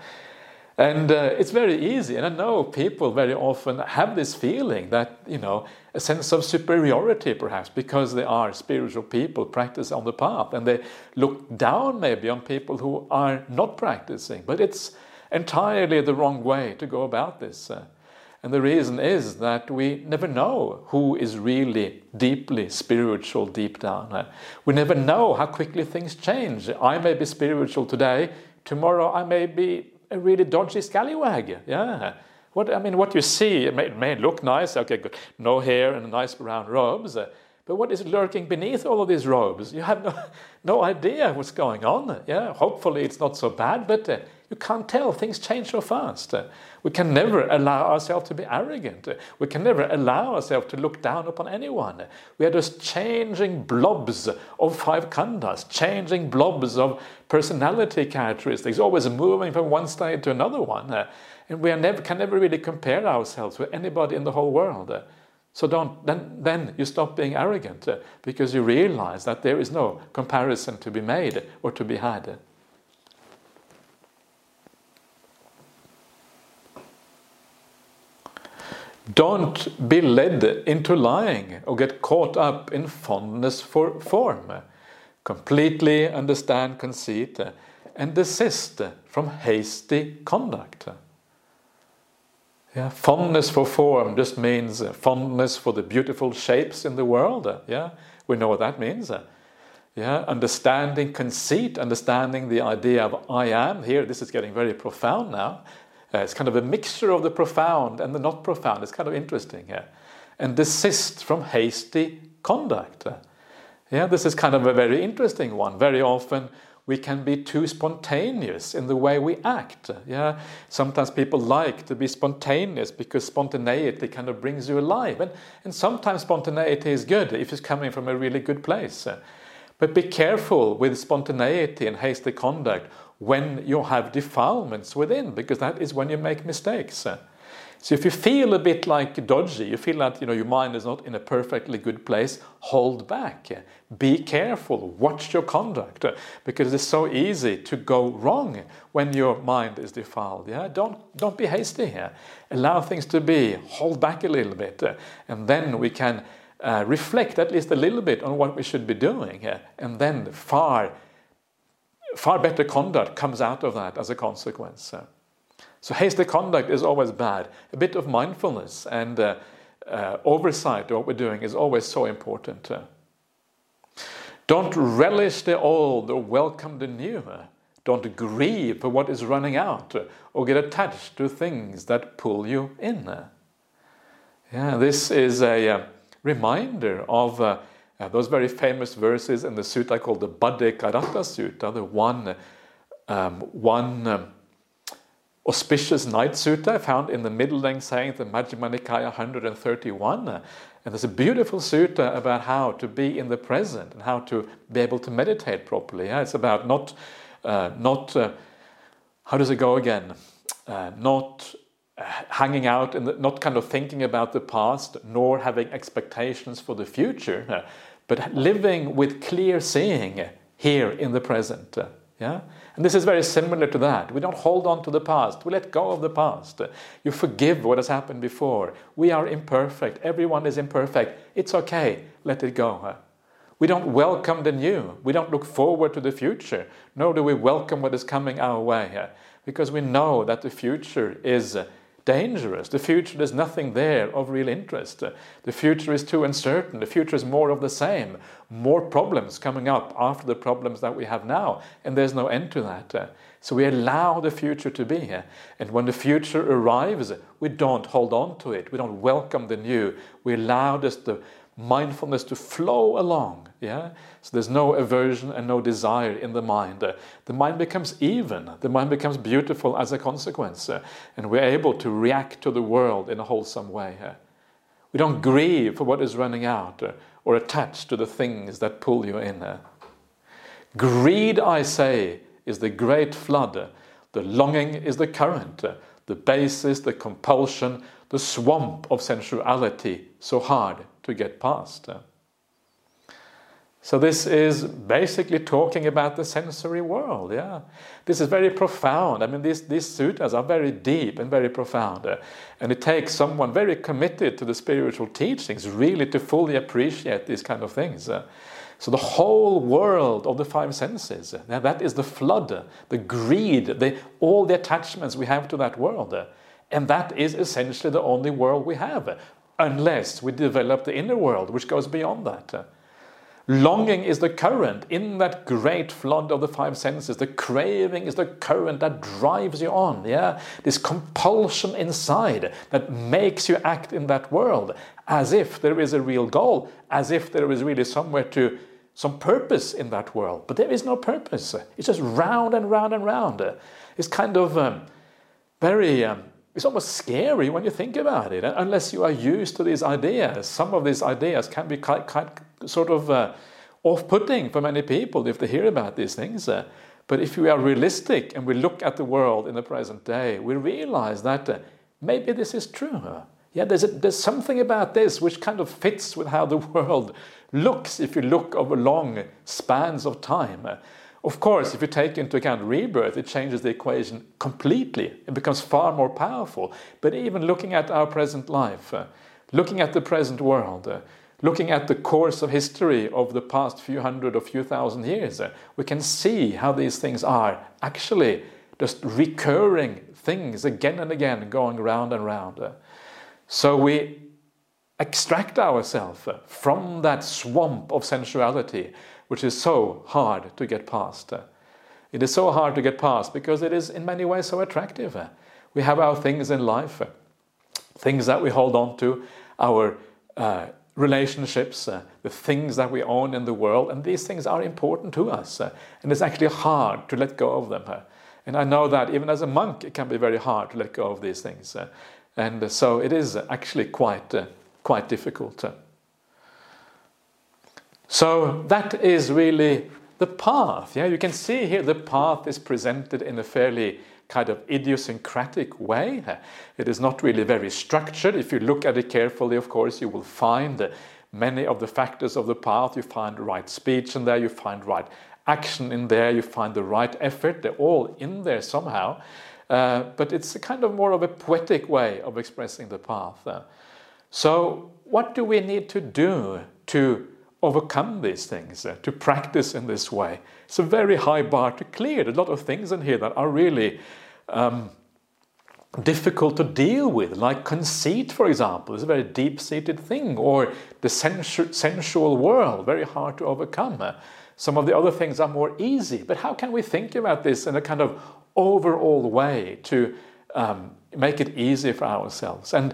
And uh, it's very easy, and I know people very often have this feeling that, you know, a sense of superiority perhaps, because they are spiritual people, practice on the path, and they look down maybe on people who are not practicing. But it's entirely the wrong way to go about this. Uh, and the reason is that we never know who is really deeply spiritual deep down. Uh, we never know how quickly things change. I may be spiritual today, tomorrow I may be a really dodgy scallywag. Yeah. What I mean, what you see, it may, it may look nice, okay, good, no hair and nice brown robes, uh, but what is lurking beneath all of these robes? You have no, no idea what's going on. Yeah, hopefully it's not so bad, but uh, you can't tell. Things change so fast. Uh, we can never allow ourselves to be arrogant. Uh, we can never allow ourselves to look down upon anyone. We are just changing blobs of five khandhas, changing blobs of personality characteristics, always moving from one state to another one. Uh, and we are never, can never really compare ourselves with anybody in the whole world. Uh, so don't, then, then you stop being arrogant, uh, because you realize that there is no comparison to be made or to be had. Don't be led into lying or get caught up in fondness for form. Completely understand conceit and desist from hasty conduct. Yeah, fondness for form just means fondness for the beautiful shapes in the world. Yeah, we know what that means. Yeah, understanding conceit, understanding the idea of I am. Here, this is getting very profound now. Uh, it's kind of a mixture of the profound and the not profound. It's kind of interesting here. And desist from hasty conduct. Yeah, this is kind of a very interesting one. Very often we can be too spontaneous in the way we act. Yeah, sometimes people like to be spontaneous because spontaneity kind of brings you alive. And, and sometimes spontaneity is good if it's coming from a really good place. But be careful with spontaneity and hasty conduct when you have defilements within, because that is when you make mistakes. So if you feel a bit like dodgy, you feel that, you know, your mind is not in a perfectly good place, hold back. Be careful, watch your conduct, because it's so easy to go wrong when your mind is defiled. Yeah, don't don't be hasty here. Allow things to be, hold back a little bit, and then we can uh, reflect at least a little bit on what we should be doing, and then far Far better conduct comes out of that as a consequence. So hasty conduct is always bad. A bit of mindfulness and uh, uh, oversight of what we're doing is always so important. Don't relish the old or welcome the new. Don't grieve for what is running out or get attached to things that pull you in. Yeah, this is a uh, reminder of uh, Uh, those very famous verses in the sutta called the Baddekaratta Sutta, the one, um, one um, auspicious night sutta found in the middle length saying the Majjhima Nikaya one hundred thirty-one. Uh, and there's a beautiful sutta about how to be in the present and how to be able to meditate properly. Yeah? It's about not, uh, not uh, how does it go again? Uh, not uh, hanging out and not kind of thinking about the past, nor having expectations for the future, uh, but living with clear seeing here in the present. Uh, yeah? And this is very similar to that. We don't hold on to the past. We let go of the past. You forgive what has happened before. We are imperfect. Everyone is imperfect. It's okay. Let it go. We don't welcome the new. We don't look forward to the future. Nor do we welcome what is coming our way. Because we know that the future is dangerous. The future, there's nothing there of real interest. The future is too uncertain. The future is more of the same. More problems coming up after the problems that we have now, and there's no end to that. So we allow the future to be here. And when the future arrives, we don't hold on to it. We don't welcome the new. We allow this the mindfulness to flow along. Yeah. So there's no aversion and no desire in the mind. Uh, the mind becomes even. The mind becomes beautiful as a consequence. Uh, and we're able to react to the world in a wholesome way. Uh, we don't grieve for what is running out uh, or attach to the things that pull you in. Uh. Greed, I say, is the great flood. Uh, the longing is the current. Uh, the basis, the compulsion, the swamp of sensuality, so hard to get past. Uh. So this is basically talking about the sensory world, yeah. This is very profound. I mean, these, these suttas are very deep and very profound. Uh, and it takes someone very committed to the spiritual teachings really to fully appreciate these kind of things. Uh, so the whole world of the five senses, uh, that is the flood, uh, the greed, the, all the attachments we have to that world. Uh, and that is essentially the only world we have, uh, unless we develop the inner world, which goes beyond that. Uh, Longing is the current in that great flood of the five senses. The craving is the current that drives you on. Yeah, this compulsion inside that makes you act in that world as if there is a real goal, as if there is really somewhere to, some purpose in that world. But there is no purpose. It's just round and round and round. It's kind of um, very... Um, It's almost scary when you think about it, unless you are used to these ideas. Some of these ideas can be quite, quite sort of uh, off-putting for many people if they hear about these things. Uh, but if we are realistic and we look at the world in the present day, we realize that uh, maybe this is true. Uh, yeah, there's, a, there's something about this which kind of fits with how the world looks if you look over long spans of time. Uh, Of course, if you take into account rebirth, it changes the equation completely. It becomes far more powerful. But even looking at our present life, uh, looking at the present world, uh, looking at the course of history of the past few hundred or few thousand years, uh, we can see how these things are actually just recurring things again and again, going round and round. Uh, so we extract ourselves uh, from that swamp of sensuality, which is so hard to get past. It is so hard to get past because it is in many ways so attractive. We have our things in life, things that we hold on to, our uh, relationships, uh, the things that we own in the world, and these things are important to us. Uh, and it's actually hard to let go of them. Uh, and I know that even as a monk, it can be very hard to let go of these things. Uh, and so it is actually quite, uh, quite difficult. Uh, So that is really the path. Yeah, you can see here the path is presented in a fairly kind of idiosyncratic way. It is not really very structured. If you look at it carefully, of course, you will find many of the factors of the path. You find right speech in there, you find right action in there, you find the right effort. They're all in there somehow. Uh, but it's a kind of more of a poetic way of expressing the path. Uh, so what do we need to do to overcome these things, uh, to practice in this way? It's a very high bar to clear. There's a lot of things in here that are really um, difficult to deal with, like conceit, for example, is a very deep-seated thing, or the sensu sensual world, very hard to overcome. Uh, some of the other things are more easy, but how can we think about this in a kind of overall way to um, make it easy for ourselves? And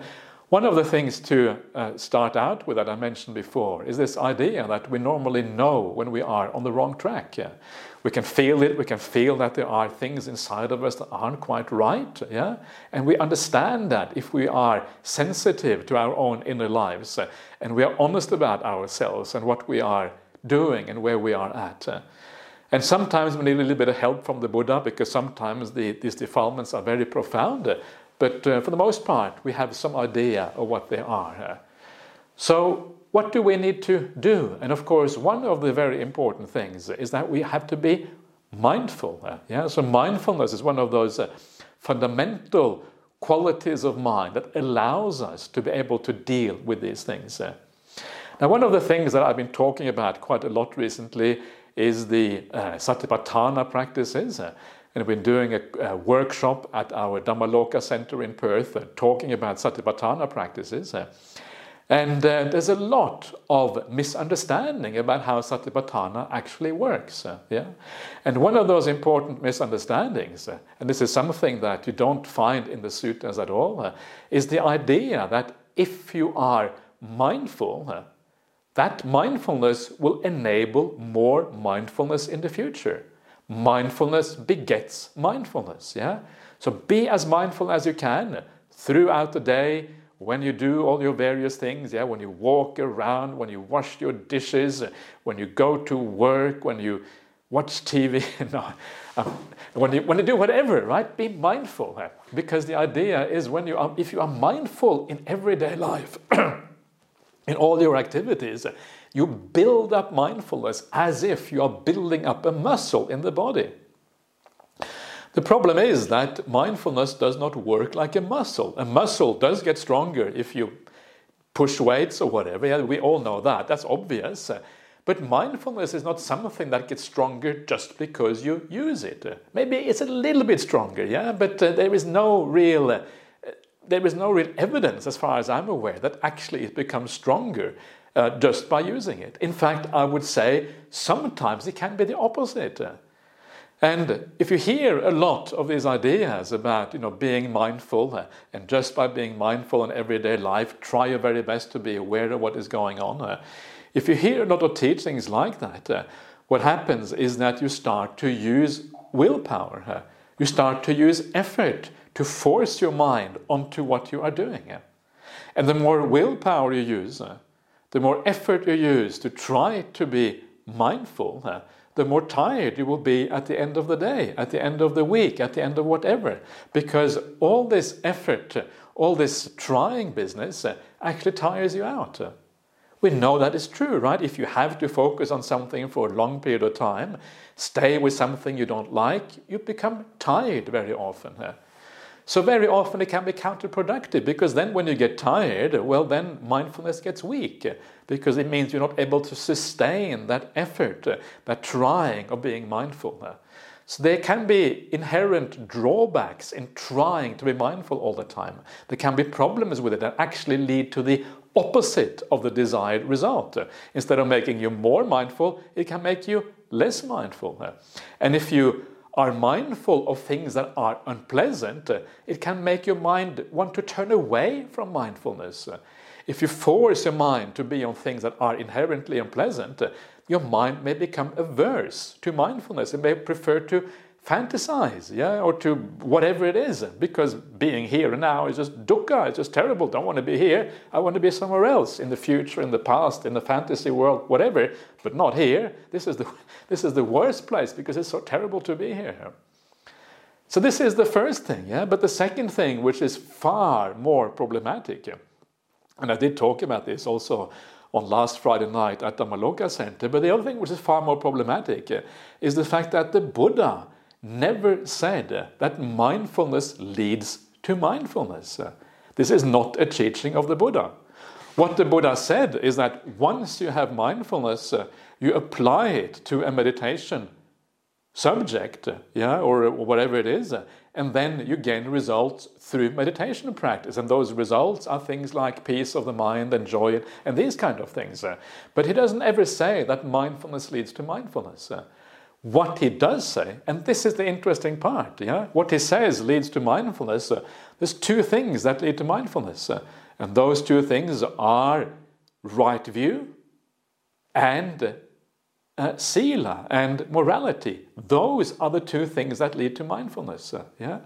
One of the things to uh, start out with that I mentioned before is this idea that we normally know when we are on the wrong track. Yeah? We can feel it, we can feel that there are things inside of us that aren't quite right. Yeah? And we understand that if we are sensitive to our own inner lives uh, and we are honest about ourselves and what we are doing and where we are at. Uh, and sometimes we need a little bit of help from the Buddha, because sometimes the, these defilements are very profound. Uh, But uh, for the most part, we have some idea of what they are. So what do we need to do? And of course, one of the very important things is that we have to be mindful. Yeah? So mindfulness is one of those uh, fundamental qualities of mind that allows us to be able to deal with these things. Now, one of the things that I've been talking about quite a lot recently is the uh, Satipatthana practices. And we've been doing a, a workshop at our Dhammaloka Center in Perth uh, talking about Satipatthana practices. Uh, and uh, there's a lot of misunderstanding about how Satipatthana actually works. Uh, yeah? And one of those important misunderstandings, uh, and this is something that you don't find in the sutras at all, uh, is the idea that if you are mindful, uh, that mindfulness will enable more mindfulness in the future. Mindfulness begets mindfulness, yeah? So be as mindful as you can throughout the day, when you do all your various things, yeah? When you walk around, when you wash your dishes, when you go to work, when you watch T V, no, um, when you when you do whatever, right? Be mindful, because the idea is when you are, if you are mindful in everyday life, in all your activities, you build up mindfulness as if you are building up a muscle in the body. The problem is that mindfulness does not work like a muscle. A muscle does get stronger if you push weights or whatever. Yeah, we all know that. That's obvious. But mindfulness is not something that gets stronger just because you use it. Maybe it's a little bit stronger, yeah, but uh, there is no real... Uh, there is no real evidence, as far as I'm aware, that actually it becomes stronger Uh, just by using it. In fact, I would say sometimes it can be the opposite. And if you hear a lot of these ideas about, you know, being mindful, uh, and just by being mindful in everyday life, try your very best to be aware of what is going on. Uh, if you hear a lot of teachings like that, uh, what happens is that you start to use willpower. Uh, you start to use effort to force your mind onto what you are doing. Uh. And the more willpower you use, uh, the more effort you use to try to be mindful, uh, the more tired you will be at the end of the day, at the end of the week, at the end of whatever. Because all this effort, uh, all this trying business uh, actually tires you out. Uh, we know that is true, right? If you have to focus on something for a long period of time, stay with something you don't like, you become tired very often. Uh, So very often it can be counterproductive, because then when you get tired, well, then mindfulness gets weak, because it means you're not able to sustain that effort, that trying of being mindful. So there can be inherent drawbacks in trying to be mindful all the time. There can be problems with it that actually lead to the opposite of the desired result. Instead of making you more mindful, it can make you less mindful. And if you are mindful of things that are unpleasant, it can make your mind want to turn away from mindfulness. If you force your mind to be on things that are inherently unpleasant, your mind may become averse to mindfulness. It may prefer to fantasize, yeah, or to whatever it is, because being here and now is just dukkha, it's just terrible, don't want to be here, I want to be somewhere else, in the future, in the past, in the fantasy world, whatever, but not here. This is the, this is the worst place, because it's so terrible to be here. So this is the first thing, yeah, but the second thing, which is far more problematic, yeah, and I did talk about this also on last Friday night at the Dhammaloka Center, but the other thing which is far more problematic yeah, is the fact that the Buddha never said that mindfulness leads to mindfulness. This is not a teaching of the Buddha. What the Buddha said is that once you have mindfulness, you apply it to a meditation subject, yeah, or whatever it is, and then you gain results through meditation practice. And those results are things like peace of the mind and joy and these kind of things. But he doesn't ever say that mindfulness leads to mindfulness. What he does say, and this is the interesting part, yeah, what he says leads to mindfulness. Uh, there's two things that lead to mindfulness. Uh, And those two things are right view and uh, sila and morality. Those are the two things that lead to mindfulness. Uh, yeah.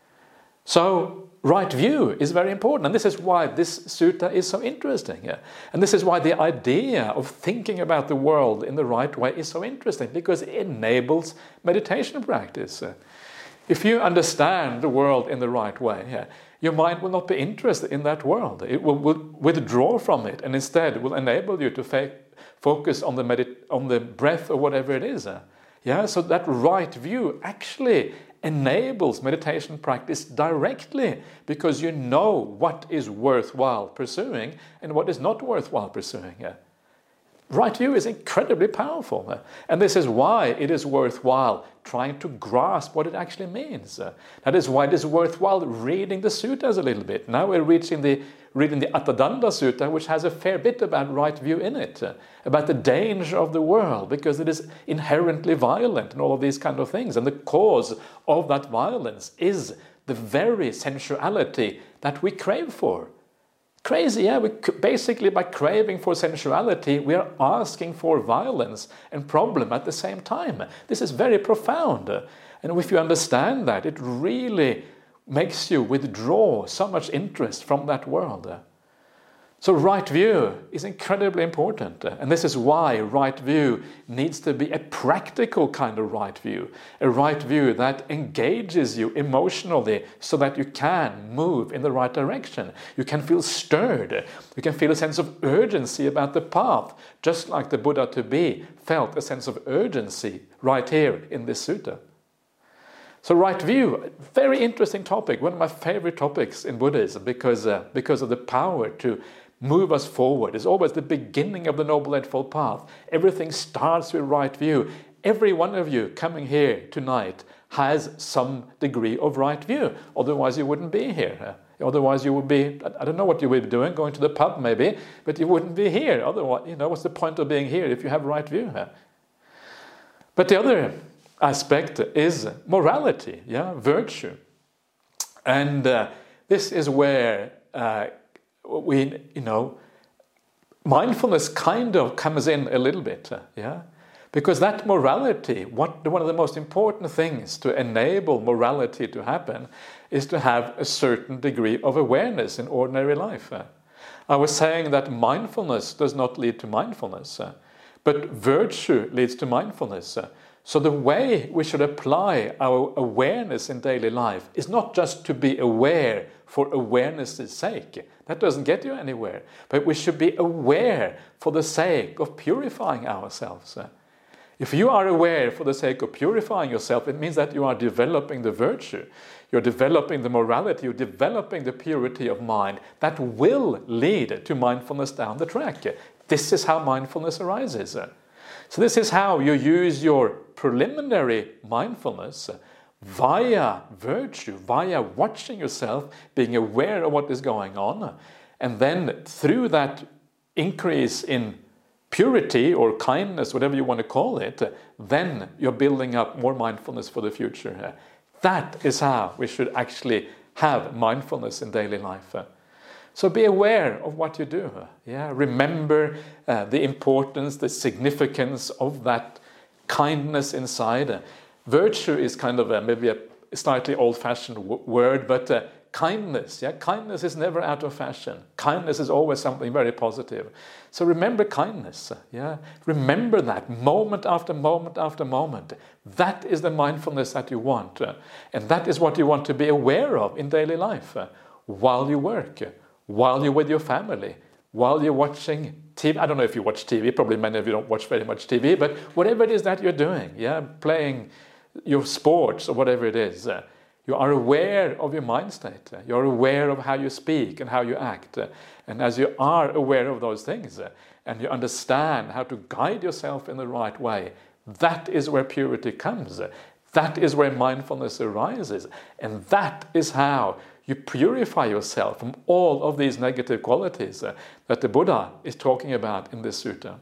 So right view is very important, and this is why this sutta is so interesting. Yeah? And this is why the idea of thinking about the world in the right way is so interesting, because it enables meditation practice. Uh, if you understand the world in the right way, yeah, your mind will not be interested in that world. It will, will withdraw from it, and instead will enable you to fa- focus on the medit- on the breath or whatever it is. Uh, yeah, so that right view actually enables meditation practice directly, because you know what is worthwhile pursuing and what is not worthwhile pursuing. Uh, Right view is incredibly powerful, uh, and this is why it is worthwhile trying to grasp what it actually means. Uh, that is why it is worthwhile reading the suttas a little bit. Now we're reaching the, reading the Atadanda Sutta, which has a fair bit about right view in it, uh, about the danger of the world, because it is inherently violent and all of these kind of things. And the cause of that violence is the very sensuality that we crave for. Crazy, yeah? We, basically, by craving for sensuality, we are asking for violence and problem at the same time. This is very profound. And if you understand that, it really makes you withdraw so much interest from that world. So right view is incredibly important, and this is why right view needs to be a practical kind of right view, a right view that engages you emotionally so that you can move in the right direction. You can feel stirred, you can feel a sense of urgency about the path, just like the Buddha to be felt a sense of urgency right here in this sutta. So right view, very interesting topic, one of my favorite topics in Buddhism, because, uh, because of the power to move us forward. It's always the beginning of the Noble Eightfold Path. Everything starts with right view. Every one of you coming here tonight has some degree of right view. Otherwise you wouldn't be here. Otherwise you would be, I don't know what you would be doing, going to the pub maybe, but you wouldn't be here. Otherwise, you know, what's the point of being here if you have right view? But the other aspect is morality, yeah, virtue. And uh, this is where uh, we, you know, mindfulness kind of comes in a little bit, uh, yeah, because that morality, what one of the most important things to enable morality to happen is to have a certain degree of awareness in ordinary life. Uh. I was saying that mindfulness does not lead to mindfulness, uh, but virtue leads to mindfulness. Uh. So the way we should apply our awareness in daily life is not just to be aware for awareness' sake. That doesn't get you anywhere. But we should be aware for the sake of purifying ourselves. If you are aware for the sake of purifying yourself, it means that you are developing the virtue. You're developing the morality, you're developing the purity of mind that will lead to mindfulness down the track. This is how mindfulness arises. So this is how you use your preliminary mindfulness via virtue, via watching yourself, being aware of what is going on, and then through that increase in purity or kindness, whatever you want to call it, then you're building up more mindfulness for the future. That is how we should actually have mindfulness in daily life. So be aware of what you do. Yeah, remember uh, the importance, the significance of that kindness inside. Virtue is kind of a, maybe a slightly old-fashioned w- word, but uh, kindness, yeah, kindness is never out of fashion. Kindness is always something very positive. So remember kindness, yeah. Remember that moment after moment after moment. That is the mindfulness that you want, uh, and that is what you want to be aware of in daily life, uh, while you work, uh, while you're with your family, while you're watching T V. I don't know if you watch T V. Probably many of you don't watch very much T V, but whatever it is that you're doing, yeah, playing your sports or whatever it is, uh, you are aware of your mind state. Uh, you're aware of how you speak and how you act. Uh, and as you are aware of those things uh, and you understand how to guide yourself in the right way, that is where purity comes. Uh, that is where mindfulness arises. And that is how you purify yourself from all of these negative qualities uh, that the Buddha is talking about in this sutta.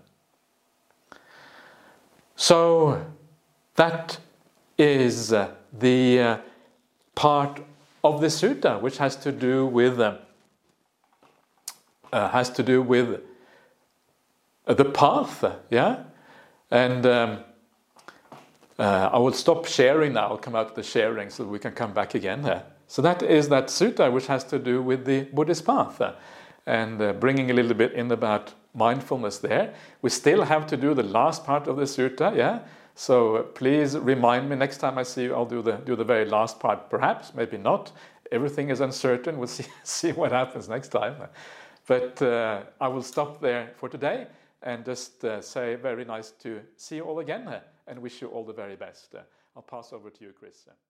So that is uh, the uh, part of the sutta which has to do with uh, uh, has to do with the path, yeah? And um, uh, I will stop sharing now. I'll come out of the sharing so that we can come back again here. So that is that sutta which has to do with the Buddhist path uh, and uh, bringing a little bit in about mindfulness there. We still have to do the last part of the sutta, yeah? So uh, please remind me next time I see you. I'll do the do the very last part, perhaps, maybe not. Everything is uncertain. We'll see see what happens next time. But uh, I will stop there for today and just uh, say very nice to see you all again uh, and wish you all the very best. Uh, I'll pass over to you, Chris.